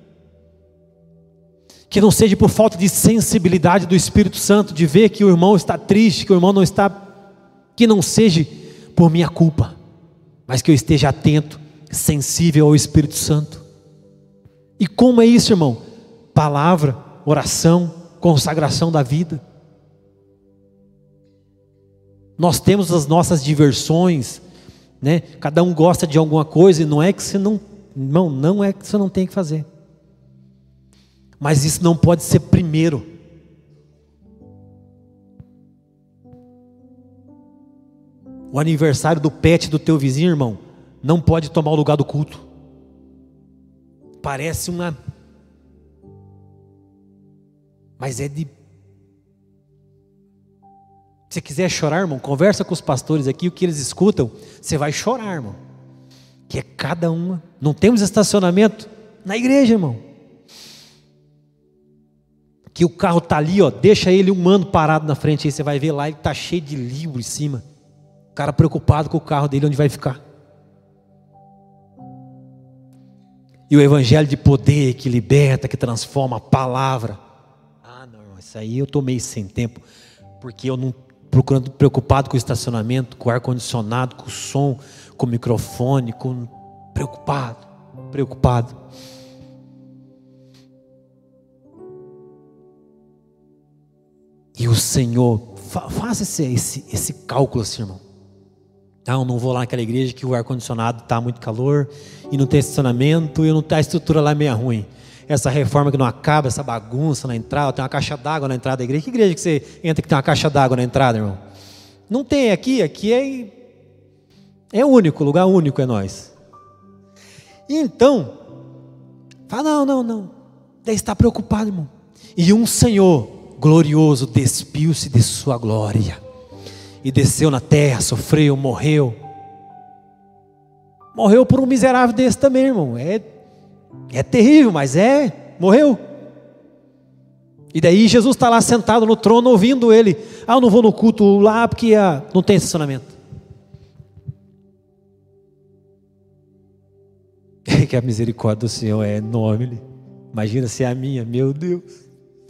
Que não seja por falta de sensibilidade do Espírito Santo, de ver que o irmão está triste, que o irmão não está, que não seja por minha culpa, mas que eu esteja atento, sensível ao Espírito Santo. E como é isso, irmão? Palavra, oração, consagração da vida. Nós temos as nossas diversões, né? Cada um gosta de alguma coisa e não é que você não, não, não é que você não tem que fazer. Mas isso não pode ser primeiro. O aniversário do pet do teu vizinho, irmão, não pode tomar o lugar do culto. Parece uma... Mas é de... Se você quiser chorar, irmão, conversa com os pastores aqui, o que eles escutam, você vai chorar, irmão. Que é cada uma. Não temos estacionamento na igreja, irmão. Que o carro está ali, ó, deixa ele um ano parado na frente, aí você vai ver lá, ele está cheio de livro em cima. O cara preocupado com o carro dele, onde vai ficar. E o evangelho de poder que liberta, que transforma a palavra. Ah, não, isso aí eu estou meio sem tempo, porque eu não procurando preocupado com o estacionamento, com o ar-condicionado, com o som, com o microfone, com preocupado, preocupado. E o Senhor, fa faça esse, esse, esse cálculo assim, irmão. Ah, eu não vou lá naquela igreja que o ar-condicionado está muito calor e não tem estacionamento e não tá, a estrutura lá é meio ruim. Essa reforma que não acaba, essa bagunça na entrada, tem uma caixa d'água na entrada da igreja. Que igreja que você entra que tem uma caixa d'água na entrada, irmão? Não tem aqui, aqui é, é único, lugar único é nós. E então, fala, não, não, não. Daí está preocupado, irmão. E um Senhor glorioso despiu-se de sua glória e desceu na terra, sofreu, morreu. Morreu por um miserável desse também, irmão. É, é terrível, mas é, morreu. E daí Jesus está lá sentado no trono ouvindo ele. Ah, eu não vou no culto lá porque ah, não tem estacionamento. É que a misericórdia do Senhor é enorme. Imagina se é a minha, meu Deus.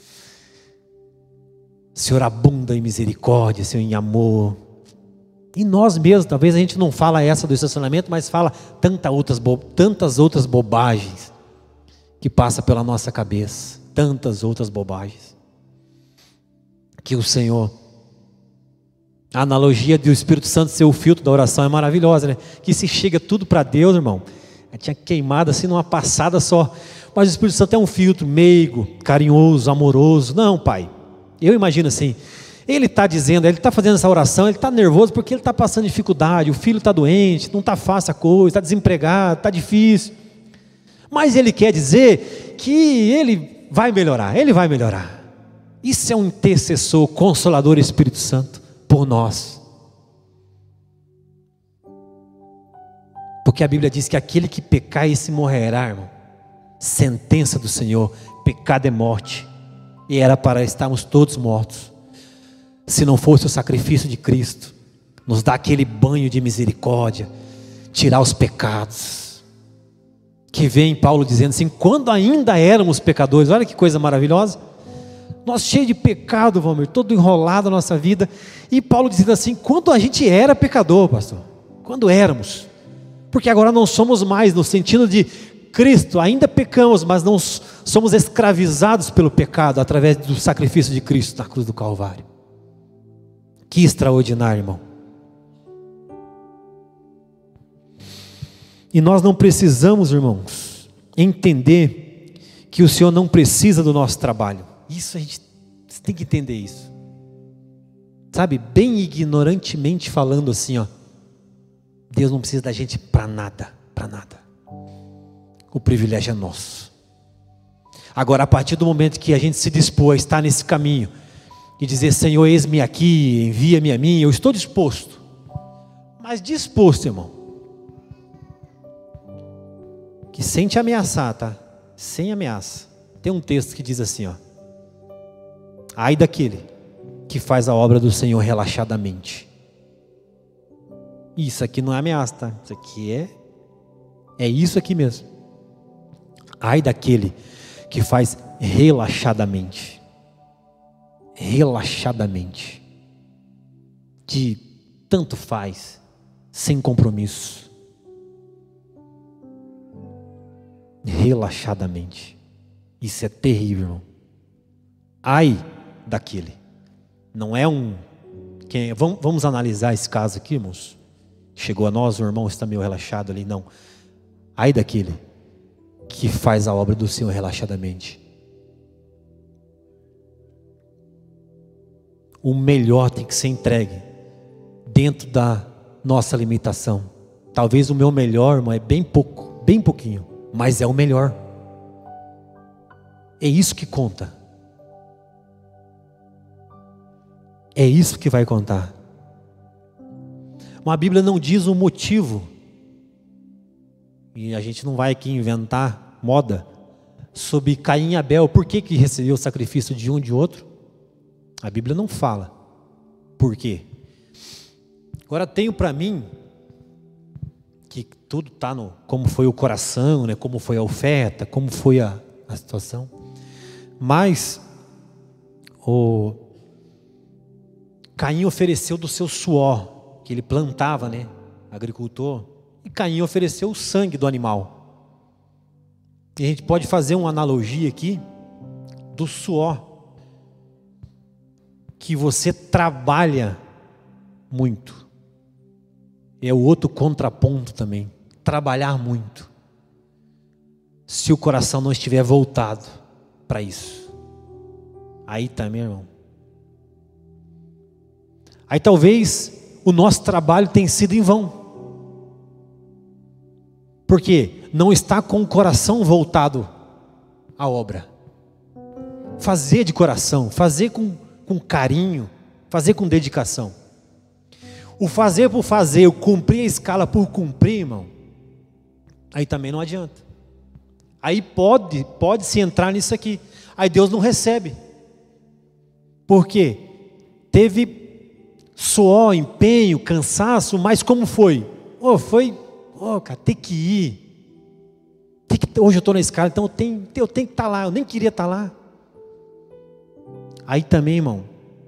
Senhor abunda em misericórdia, Senhor em amor. E nós mesmos, talvez a gente não fala essa do estacionamento, mas fala tanta outras, tantas outras bobagens que passa pela nossa cabeça. Tantas outras bobagens. Que o Senhor... A analogia do Espírito Santo ser o filtro da oração é maravilhosa, né? Que se chega tudo para Deus, irmão, tinha queimado assim numa passada só. Mas o Espírito Santo é um filtro meigo, carinhoso, amoroso. Não, Pai. Eu imagino assim, ele está dizendo, ele está fazendo essa oração, ele está nervoso porque ele está passando dificuldade, o filho está doente, não está fácil a coisa, está desempregado, está difícil. Mas ele quer dizer que ele vai melhorar, ele vai melhorar. Isso é um intercessor, consolador Espírito Santo por nós. Porque a Bíblia diz que aquele que pecar, esse morrerá, irmão. Sentença do Senhor, pecado é morte. E era para estarmos todos mortos. Se não fosse o sacrifício de Cristo, nos dar aquele banho de misericórdia, tirar os pecados. Que vem Paulo dizendo assim, quando ainda éramos pecadores, olha que coisa maravilhosa. Nós cheios de pecado, Valmir, todo enrolado na nossa vida. E Paulo dizendo assim, quando a gente era pecador, pastor, quando éramos. Porque agora não somos mais, no sentido de Cristo, ainda pecamos, mas não somos escravizados pelo pecado, através do sacrifício de Cristo na cruz do Calvário. Que extraordinário, irmão. E nós não precisamos, irmãos, entender que o Senhor não precisa do nosso trabalho. Isso a gente tem que entender isso. Sabe, bem ignorantemente falando assim, ó. Deus não precisa da gente para nada, para nada. O privilégio é nosso. Agora, a partir do momento que a gente se dispor a estar nesse caminho e dizer, Senhor, eis-me aqui, envia-me a mim, eu estou disposto. Mas disposto, irmão, que sem te ameaçar, tá? Sem ameaça. Tem um texto que diz assim, ó. Ai daquele que faz a obra do Senhor relaxadamente. Isso aqui não é ameaça, tá? Isso aqui é, é isso aqui mesmo. Ai daquele que faz relaxadamente. Relaxadamente. De tanto faz, sem compromisso. Relaxadamente. Isso é terrível, irmão. Ai daquele. Não é um... Quem, vamos, vamos analisar esse caso aqui, irmãos. Chegou a nós, o irmão está meio relaxado ali. Não. Ai daquele que faz a obra do Senhor relaxadamente. O melhor tem que ser entregue dentro da nossa limitação. Talvez o meu melhor, irmão, é bem pouco, bem pouquinho, mas é o melhor. É isso que conta. É isso que vai contar. Mas a Bíblia não diz o motivo, e a gente não vai aqui inventar moda, sobre Caim e Abel, por que que recebeu o sacrifício de um e de outro? A Bíblia não fala. Por quê? Agora tenho para mim, que tudo está no, como foi o coração, né, como foi a oferta, como foi a, a situação, mas o Caim ofereceu do seu suor, que ele plantava, né, agricultor, e Caim ofereceu o sangue do animal. E a gente pode fazer uma analogia aqui do suor, que você trabalha muito. É o outro contraponto também, trabalhar muito. Se o coração não estiver voltado para isso, aí também, irmão. Aí talvez o nosso trabalho tenha sido em vão. Porque não está com o coração voltado à obra. Fazer de coração, fazer com, com carinho, fazer com dedicação. O fazer por fazer, o cumprir a escala por cumprir, irmão, aí também não adianta. Aí pode, pode se entrar nisso aqui. Aí Deus não recebe. Por quê? Teve suor, empenho, cansaço, mas como foi? Oh, foi, oh, cara, tem que ir. Tem que, hoje eu estou na escala, então eu tenho, eu tenho que estar lá, eu nem queria estar lá. Aí também, irmão,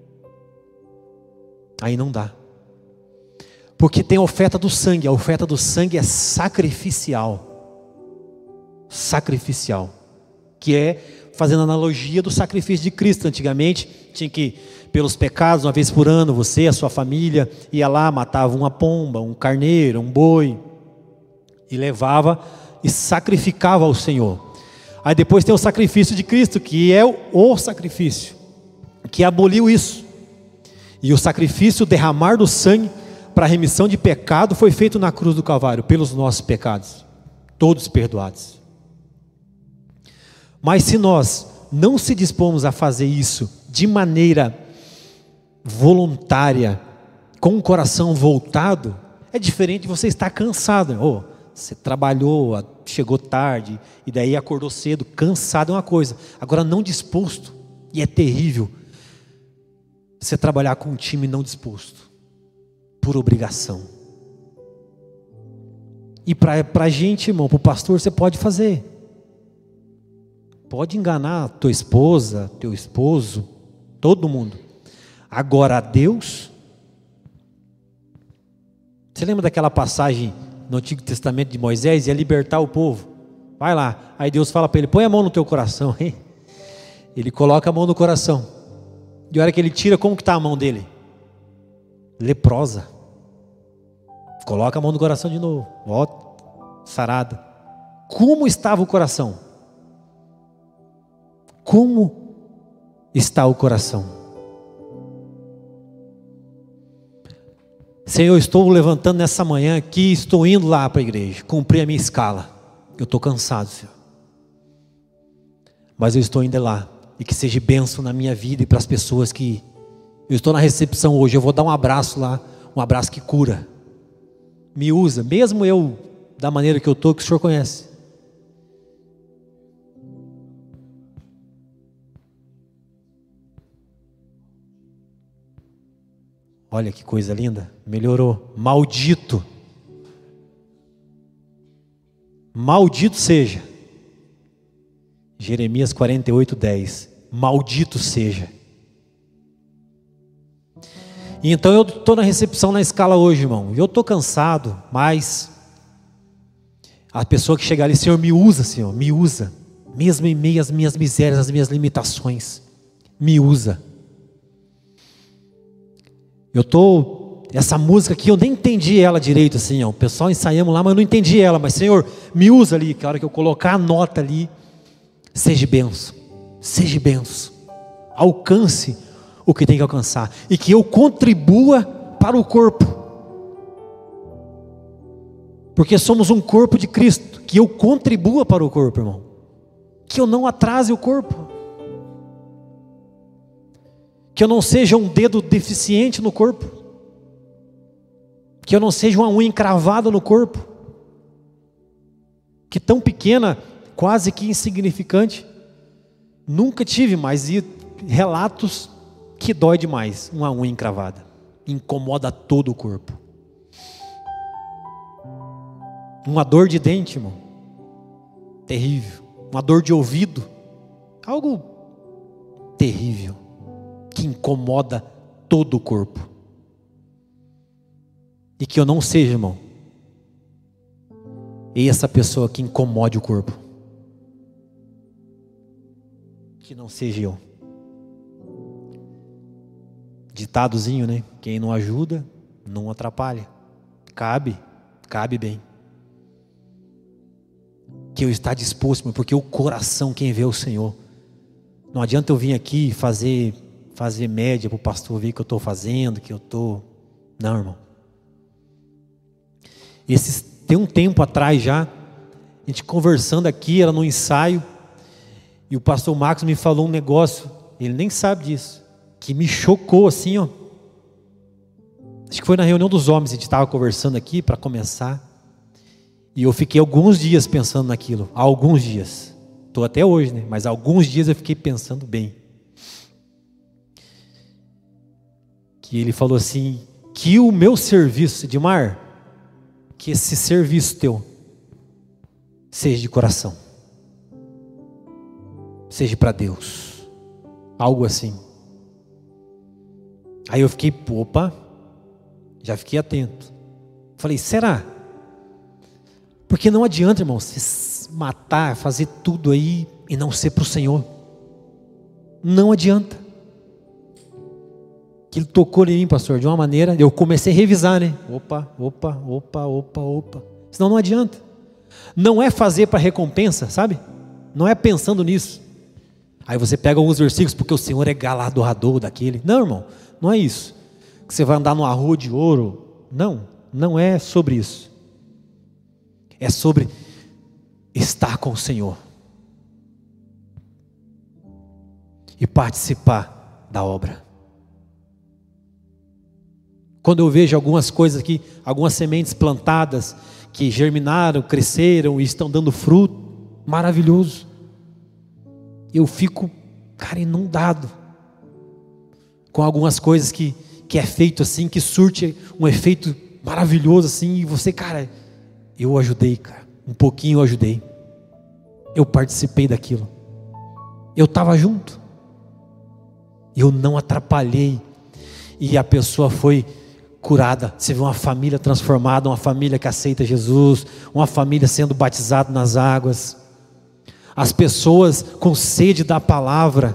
aí não dá. Porque tem a oferta do sangue, a oferta do sangue é sacrificial. Sacrificial. Que é, fazendo analogia do sacrifício de Cristo. Antigamente, tinha que, pelos pecados, uma vez por ano, você, a sua família, ia lá, matava uma pomba, um carneiro, um boi, e levava e sacrificava ao Senhor. Aí depois tem o sacrifício de Cristo, que é o sacrifício, que aboliu isso. E o sacrifício, o derramar do sangue, para a remissão de pecado, foi feito na cruz do Calvário, pelos nossos pecados, todos perdoados. Mas se nós não se dispomos a fazer isso de maneira voluntária, com o coração voltado, é diferente de você estar cansado. Oh, você trabalhou, chegou tarde, e daí acordou cedo, cansado é uma coisa. Agora não disposto, e é terrível você trabalhar com um time não disposto, por obrigação. E para a gente, irmão, para o pastor, você pode fazer. Pode enganar tua esposa, teu esposo, todo mundo. Agora a Deus... Você lembra daquela passagem no Antigo Testamento de Moisés? Ia libertar o povo. Vai lá. Aí Deus fala para ele, põe a mão no teu coração. Hein? Ele coloca a mão no coração. E a hora que ele tira, como que está a mão dele? Leprosa. Coloca a mão no coração de novo. Volta. Sarada. Como estava o coração? Como está o coração? Senhor, eu estou levantando nessa manhã aqui, estou indo lá para a igreja, cumprir a minha escala. Eu estou cansado, Senhor. Mas eu estou indo lá. E que seja bênção na minha vida e para as pessoas que... Eu estou na recepção hoje, eu vou dar um abraço lá, um abraço que cura. Me usa, mesmo eu, da maneira que eu estou, que o Senhor conhece. Olha que coisa linda, melhorou. Maldito. Maldito seja. Jeremias quarenta e oito, dez. Maldito seja. E então eu estou na recepção na escala hoje, irmão. Eu estou cansado, mas a pessoa que chegar ali, Senhor, me usa, Senhor, me usa. Mesmo em meio às minhas misérias, às minhas limitações. Me usa. Eu estou, essa música aqui, eu nem entendi ela direito assim, ó. O pessoal ensaiamos lá, mas eu não entendi ela. Mas Senhor, me usa ali, que a hora que eu colocar a nota ali, seja benção, seja benção. Alcance o que tem que alcançar. E que eu contribua para o corpo. Porque somos um corpo de Cristo. Que eu contribua para o corpo, irmão. Que eu não atrase o corpo. Que eu não seja um dedo deficiente no corpo. Que eu não seja uma unha encravada no corpo. Que tão pequena, quase que insignificante. Nunca tive, mas e relatos que dói demais. Uma unha encravada. Incomoda todo o corpo. Uma dor de dente, irmão. Terrível. Uma dor de ouvido. Algo terrível. Que incomoda todo o corpo. E que eu não seja, irmão, e essa pessoa que incomode o corpo. Que não seja eu. Ditadozinho, né? Quem não ajuda, não atrapalha. Cabe, cabe bem. Que eu estar disposto, porque o coração, quem vê é o Senhor. Não adianta eu vir aqui fazer... fazer média para o pastor ver que eu estou fazendo, que eu estou... Não, irmão. Esses, tem um tempo atrás já, a gente conversando aqui, era no ensaio, e o pastor Marcos me falou um negócio, ele nem sabe disso, que me chocou assim, ó. Acho que foi na reunião dos homens, a gente estava conversando aqui para começar, e eu fiquei alguns dias pensando naquilo, alguns dias. Estou até hoje, né? Mas alguns dias eu fiquei pensando bem. Que ele falou assim, que o meu serviço, Edmar, que esse serviço teu seja de coração, seja para Deus, algo assim. Aí eu fiquei, opa, já fiquei atento. Falei, será? Porque não adianta, irmão, se matar, fazer tudo aí e não ser para o Senhor. Não adianta. Que ele tocou em mim, pastor, de uma maneira, eu comecei a revisar, né? Opa, opa, opa, opa, opa. Senão não adianta. Não é fazer para recompensa, sabe? Não é pensando nisso. Aí você pega alguns versículos, porque o Senhor é galardoador daquele. Não, irmão, não é isso. Que você vai andar numa rua de ouro. Não, não é sobre isso. É sobre estar com o Senhor. E participar da obra. Quando eu vejo algumas coisas aqui, algumas sementes plantadas, que germinaram, cresceram e estão dando fruto, maravilhoso. Eu fico, cara, inundado com algumas coisas que, que é feito assim, que surte um efeito maravilhoso assim, e você, cara, eu ajudei, cara, um pouquinho eu ajudei, eu participei daquilo, eu estava junto, eu não atrapalhei, e a pessoa foi curada. Você vê uma família transformada, uma família que aceita Jesus, uma família sendo batizada nas águas, as pessoas com sede da palavra,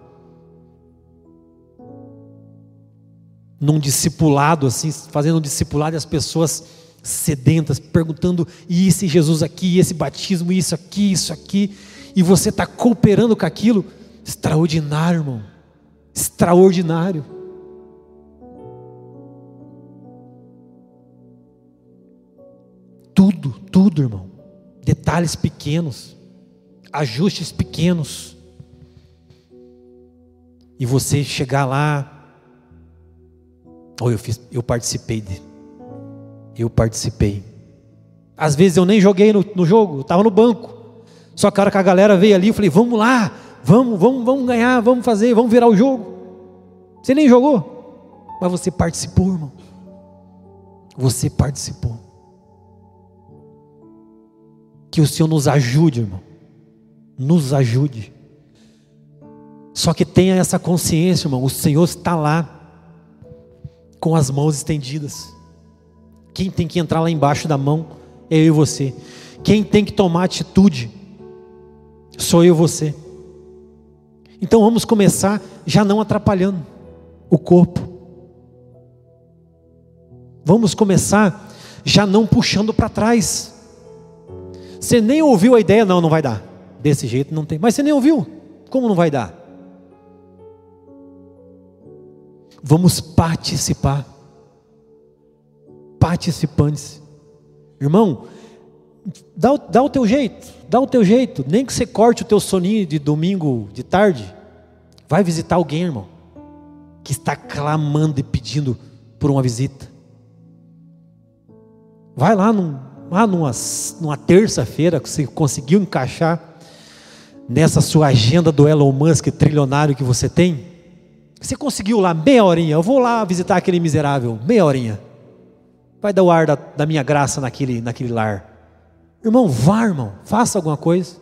num discipulado assim, fazendo um discipulado, e as pessoas sedentas, perguntando, e esse Jesus aqui, esse batismo, isso aqui, isso aqui, e você está cooperando com aquilo. Extraordinário, irmão, extraordinário. Tudo, tudo, irmão, detalhes pequenos, ajustes pequenos, e você chegar lá, ou oh, eu fiz, eu participei dele, eu participei. Às vezes eu nem joguei no, no jogo, eu estava no banco, só que a hora que a galera veio ali, eu falei, vamos lá, vamos, vamos, vamos ganhar, vamos fazer, vamos virar o jogo. Você nem jogou, mas você participou, irmão, você participou. Que o Senhor nos ajude, irmão, nos ajude. Só que tenha essa consciência, irmão, o Senhor está lá, com as mãos estendidas. Quem tem que entrar lá embaixo da mão é eu e você. Quem tem que tomar atitude sou eu e você. Então vamos começar já não atrapalhando o corpo. Vamos começar já não puxando para trás. Você nem ouviu a ideia, não, não vai dar. Desse jeito não tem. Mas você nem ouviu. Como não vai dar? Vamos participar. Participantes. Irmão, dá, o- dá o teu jeito. Dá o teu jeito. Nem que você corte o teu soninho de domingo de tarde. Vai visitar alguém, irmão, que está clamando e pedindo por uma visita. Vai lá num, lá numa, numa terça-feira que você conseguiu encaixar nessa sua agenda do Elon Musk trilionário que você tem. Você conseguiu lá meia horinha, eu vou lá visitar aquele miserável, meia horinha. Vai dar o ar da, da minha graça naquele, naquele lar. Irmão, vá, irmão, faça alguma coisa.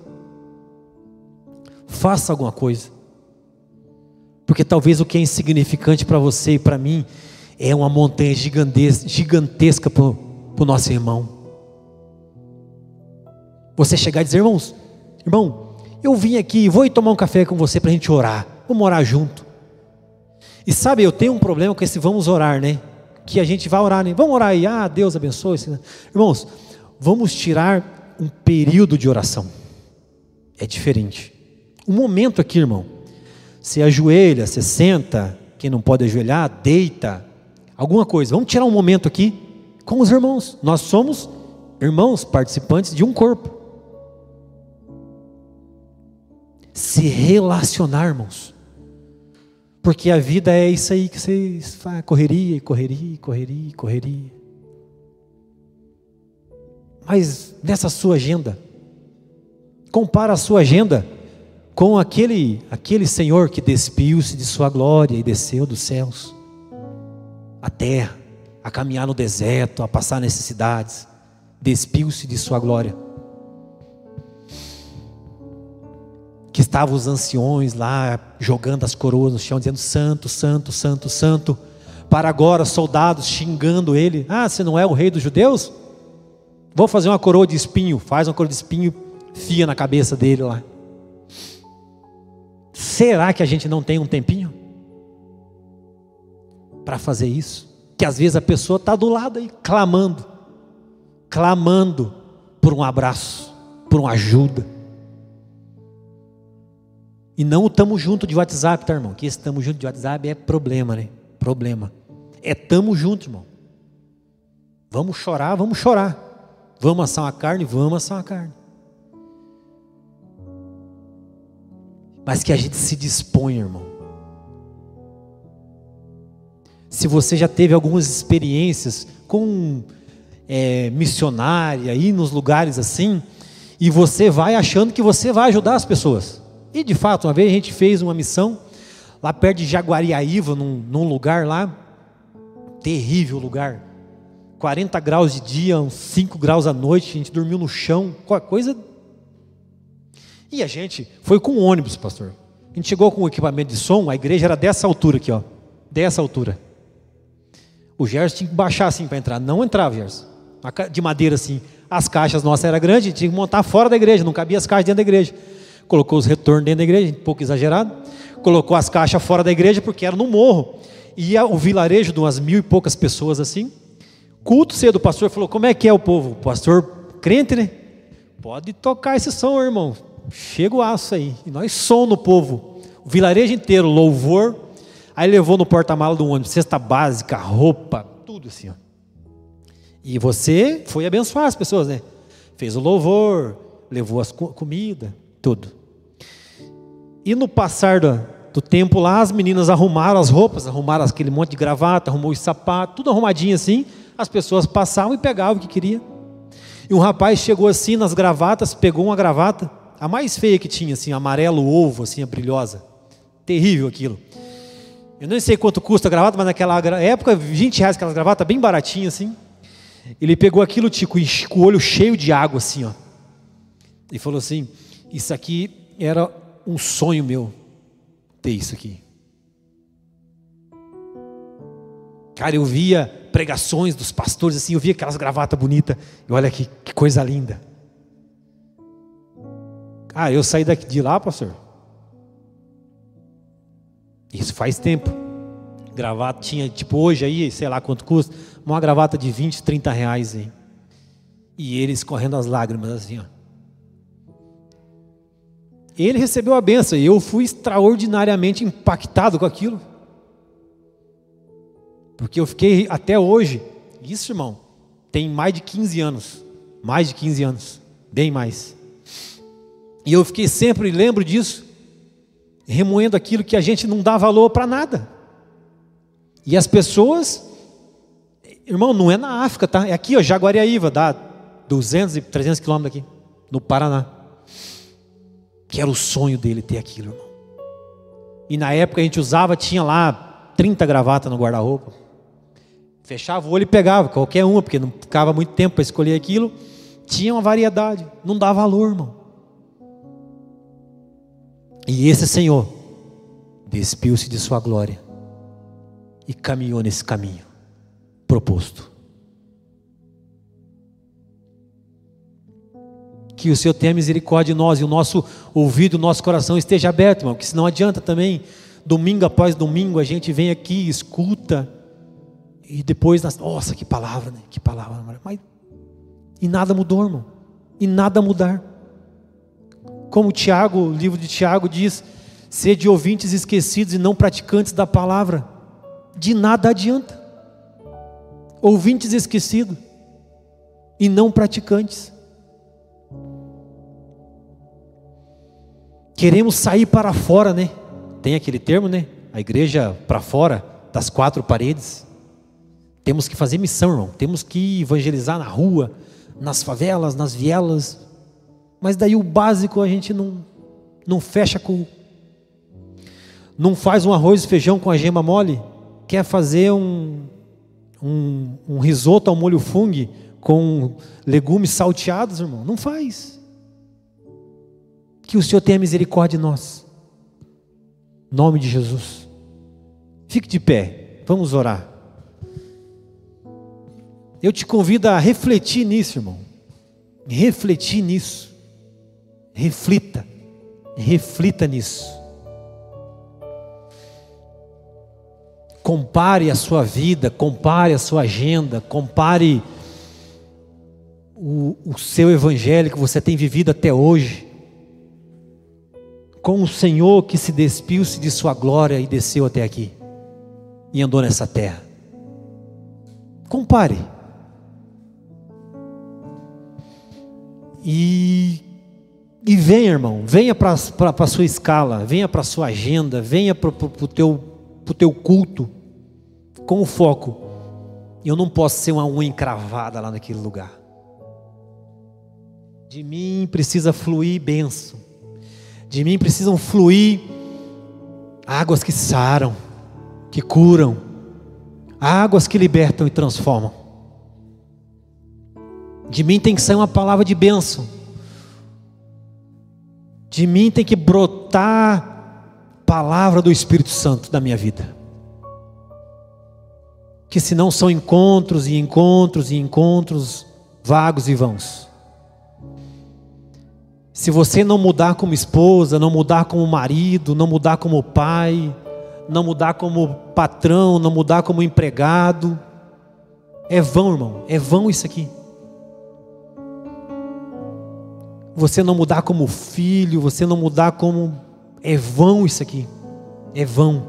Faça alguma coisa. Porque talvez o que é insignificante para você e para mim é uma montanha gigantesca, gigantesca para o nosso irmão. Você chegar e dizer, irmãos, irmão, eu vim aqui, vou ir tomar um café com você para a gente orar. Vamos orar junto. E sabe, eu tenho um problema com esse vamos orar, né? Que a gente vai orar, né? Vamos orar aí, ah, Deus abençoe. Irmãos, vamos tirar um período de oração. É diferente. Um momento aqui, irmão. Você ajoelha, você senta, quem não pode ajoelhar, deita. Alguma coisa. Vamos tirar um momento aqui com os irmãos. Nós somos irmãos, participantes de um corpo. Se relacionar, irmãos. Porque a vida é isso aí que vocês fazem, correria, correria, correria, correria. Mas nessa sua agenda, compara a sua agenda com aquele, aquele Senhor que despiu-se de sua glória e desceu dos céus, à terra, a caminhar no deserto, a passar necessidades, despiu-se de sua glória. Que estavam os anciões lá, jogando as coroas no chão, dizendo, santo, santo, santo, santo. Para agora, soldados xingando ele. Ah, você não é o rei dos judeus? Vou fazer uma coroa de espinho. Faz uma coroa de espinho, fia na cabeça dele lá. Será que a gente não tem um tempinho para fazer isso? Que às vezes a pessoa está do lado aí, clamando. Clamando por um abraço, por uma ajuda. E não o tamo junto de WhatsApp, tá, irmão? Que esse tamo junto de WhatsApp é problema, né? Problema. É tamo junto, irmão. Vamos chorar, vamos chorar. Vamos assar uma carne, vamos assar uma carne. Mas que a gente se disponha, irmão. se você já teve algumas experiências com é, missionária, ir nos lugares assim, e você vai achando que você vai ajudar as pessoas. E de fato, uma vez a gente fez uma missão lá perto de Jaguariaíva, num, num lugar lá, terrível lugar, quarenta graus de dia, uns cinco graus à noite, a gente dormiu no chão, qualquer coisa. E a gente foi com um ônibus, pastor. A gente chegou com o equipamento de som, a igreja era dessa altura aqui, ó, dessa altura. O Gerson tinha que baixar assim para entrar, não entrava, Gerson, de madeira assim. As caixas nossas eram grandes, tinha que montar fora da igreja, não cabia as caixas dentro da igreja. Colocou os retornos dentro da igreja, um pouco exagerado. Colocou as caixas fora da igreja porque era no morro. E o vilarejo de umas mil e poucas pessoas assim. Culto cedo, o pastor falou, como é que é o povo? O pastor crente, né? Pode tocar esse som, irmão. Chega o aço aí. E nós som no povo. O vilarejo inteiro, louvor. Aí levou no porta-malas do ônibus, cesta básica, roupa, tudo assim, ó. E você foi abençoar as pessoas, né? Fez o louvor, levou as comidas, tudo. E no passar do, do tempo lá, as meninas arrumaram as roupas, arrumaram aquele monte de gravata, arrumou os sapatos, tudo arrumadinho assim. As pessoas passavam e pegavam o que queria. E um rapaz chegou assim nas gravatas, pegou uma gravata, a mais feia que tinha, assim, amarelo ovo, assim, a brilhosa. Terrível aquilo. Eu não sei quanto custa a gravata, mas naquela época, vinte reais aquelas gravatas, bem baratinha assim. Ele pegou aquilo, tipo, com o olho cheio de água, assim, ó. E falou assim, isso aqui era um sonho meu, ter isso aqui. Cara, eu via pregações dos pastores, assim, eu via aquelas gravatas bonitas, e olha que, que coisa linda. Ah, eu saí daqui de lá, pastor. Isso faz tempo. Gravata tinha, tipo hoje aí, sei lá quanto custa, uma gravata de vinte, trinta reais aí. E ele escorrendo as lágrimas assim, ó. Ele recebeu a benção e eu fui extraordinariamente impactado com aquilo. Porque eu fiquei até hoje, isso, irmão, tem mais de quinze anos, mais de quinze anos, bem mais. E eu fiquei sempre, lembro disso, remoendo aquilo que a gente não dá valor para nada. E as pessoas, irmão, não é na África, tá? É aqui, ó, Jaguariaíva, dá duzentos e trezentos quilômetros aqui, no Paraná. Que era o sonho dele ter aquilo, irmão. E na época a gente usava, tinha lá trinta gravatas no guarda-roupa. Fechava o olho e pegava, qualquer uma, porque não ficava muito tempo para escolher aquilo. Tinha uma variedade, não dá valor, irmão. E esse Senhor despiu-se de sua glória e caminhou nesse caminho proposto. Que o Senhor tenha misericórdia de nós e o nosso ouvido, o nosso coração esteja aberto, irmão, porque senão adianta também, domingo após domingo, a gente vem aqui, escuta, e depois, nossa, que palavra, né? Que palavra, mas, e nada mudou, irmão, e nada mudar. Como Tiago, o livro de Tiago diz, sede ouvintes esquecidos e não praticantes da palavra, de nada adianta. Ouvintes esquecidos e não praticantes. Queremos sair para fora, né? Tem aquele termo, né? A igreja para fora das quatro paredes. Temos que fazer missão, irmão. Temos que evangelizar na rua, nas favelas, nas vielas. Mas daí o básico a gente não, não fecha com... Não faz um arroz e feijão com a gema mole. Quer fazer um, um, um risoto ao molho fungo com legumes salteados, irmão? Não faz. Que o Senhor tenha misericórdia de nós. Em nome de Jesus. Fique de pé. Vamos orar. Eu te convido a refletir nisso, irmão. Refletir nisso. Reflita. Reflita nisso. Compare a sua vida, compare a sua agenda, compare o, o seu evangelho que você tem vivido até hoje com o Senhor que se despiu-se de sua glória e desceu até aqui e andou nessa terra. Compare. E, e venha, irmão, venha para a sua escala, venha para a sua agenda, venha para o teu, pro teu culto. com o foco, eu não posso ser uma unha encravada lá naquele lugar. De mim precisa fluir bênção. De mim precisam fluir águas que saram, que curam, águas que libertam e transformam. De mim tem que sair uma palavra de bênção. De mim tem que brotar palavra do Espírito Santo da minha vida. Que senão são encontros e encontros e encontros vagos e vãos. Se você não mudar como esposa, não mudar como marido, não mudar como pai, não mudar como patrão, não mudar como empregado, é vão, irmão, é vão isso aqui. Você não mudar como filho, você não mudar como... é vão isso aqui, é vão.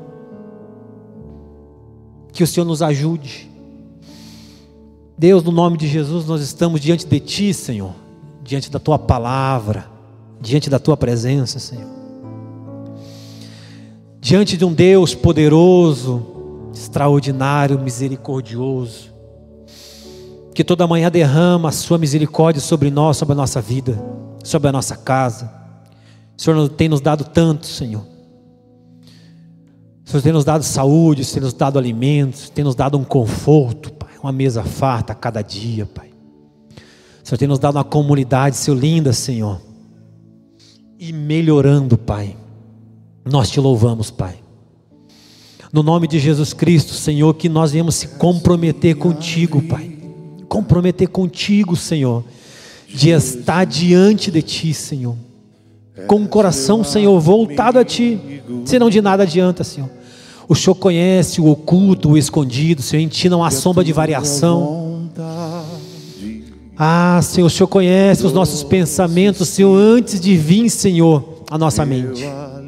Que o Senhor nos ajude. Deus, no nome de Jesus, nós estamos diante de Ti, Senhor, diante da Tua palavra, diante da Tua presença, Senhor, diante de um Deus poderoso, extraordinário, misericordioso, que toda manhã derrama a Sua misericórdia sobre nós, sobre a nossa vida, sobre a nossa casa. O Senhor tem nos dado tanto, Senhor. O Senhor tem nos dado saúde, o Senhor tem nos dado alimentos, tem nos dado um conforto, Pai, uma mesa farta a cada dia, Pai. O Senhor tem nos dado uma comunidade, Senhor, linda, Senhor, e melhorando, Pai. Nós Te louvamos, Pai. No nome de Jesus Cristo, Senhor, que nós viemos se comprometer contigo, Pai. Comprometer contigo, Senhor, de estar diante de Ti, Senhor, com o coração, Senhor, voltado a Ti, senão de nada adianta, Senhor. O Senhor conhece o oculto, o escondido, Senhor, em Ti não há sombra de variação. Ah, Senhor, o Senhor conhece os nossos pensamentos, Senhor, antes de vir, Senhor, a nossa mente.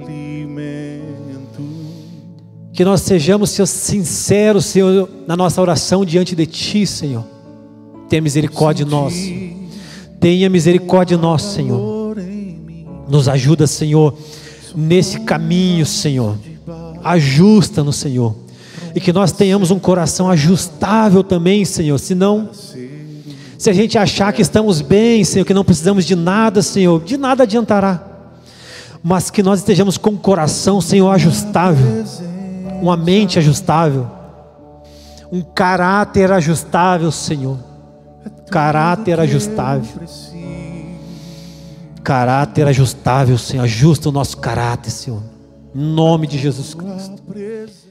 Que nós sejamos, Senhor, sinceros, Senhor, na nossa oração diante de Ti, Senhor. Tenha misericórdia de nós. Tenha misericórdia de nós, Senhor. Nos ajuda, Senhor, nesse caminho, Senhor. Ajusta-nos, Senhor. E que nós tenhamos um coração ajustável também, Senhor. Senão, se a gente achar que estamos bem, Senhor, que não precisamos de nada, Senhor, de nada adiantará. Mas que nós estejamos com o coração, Senhor, ajustável. Uma mente ajustável. Um caráter ajustável, Senhor. Caráter ajustável. Caráter ajustável, Senhor. Ajusta o nosso caráter, Senhor. Em nome de Jesus Cristo.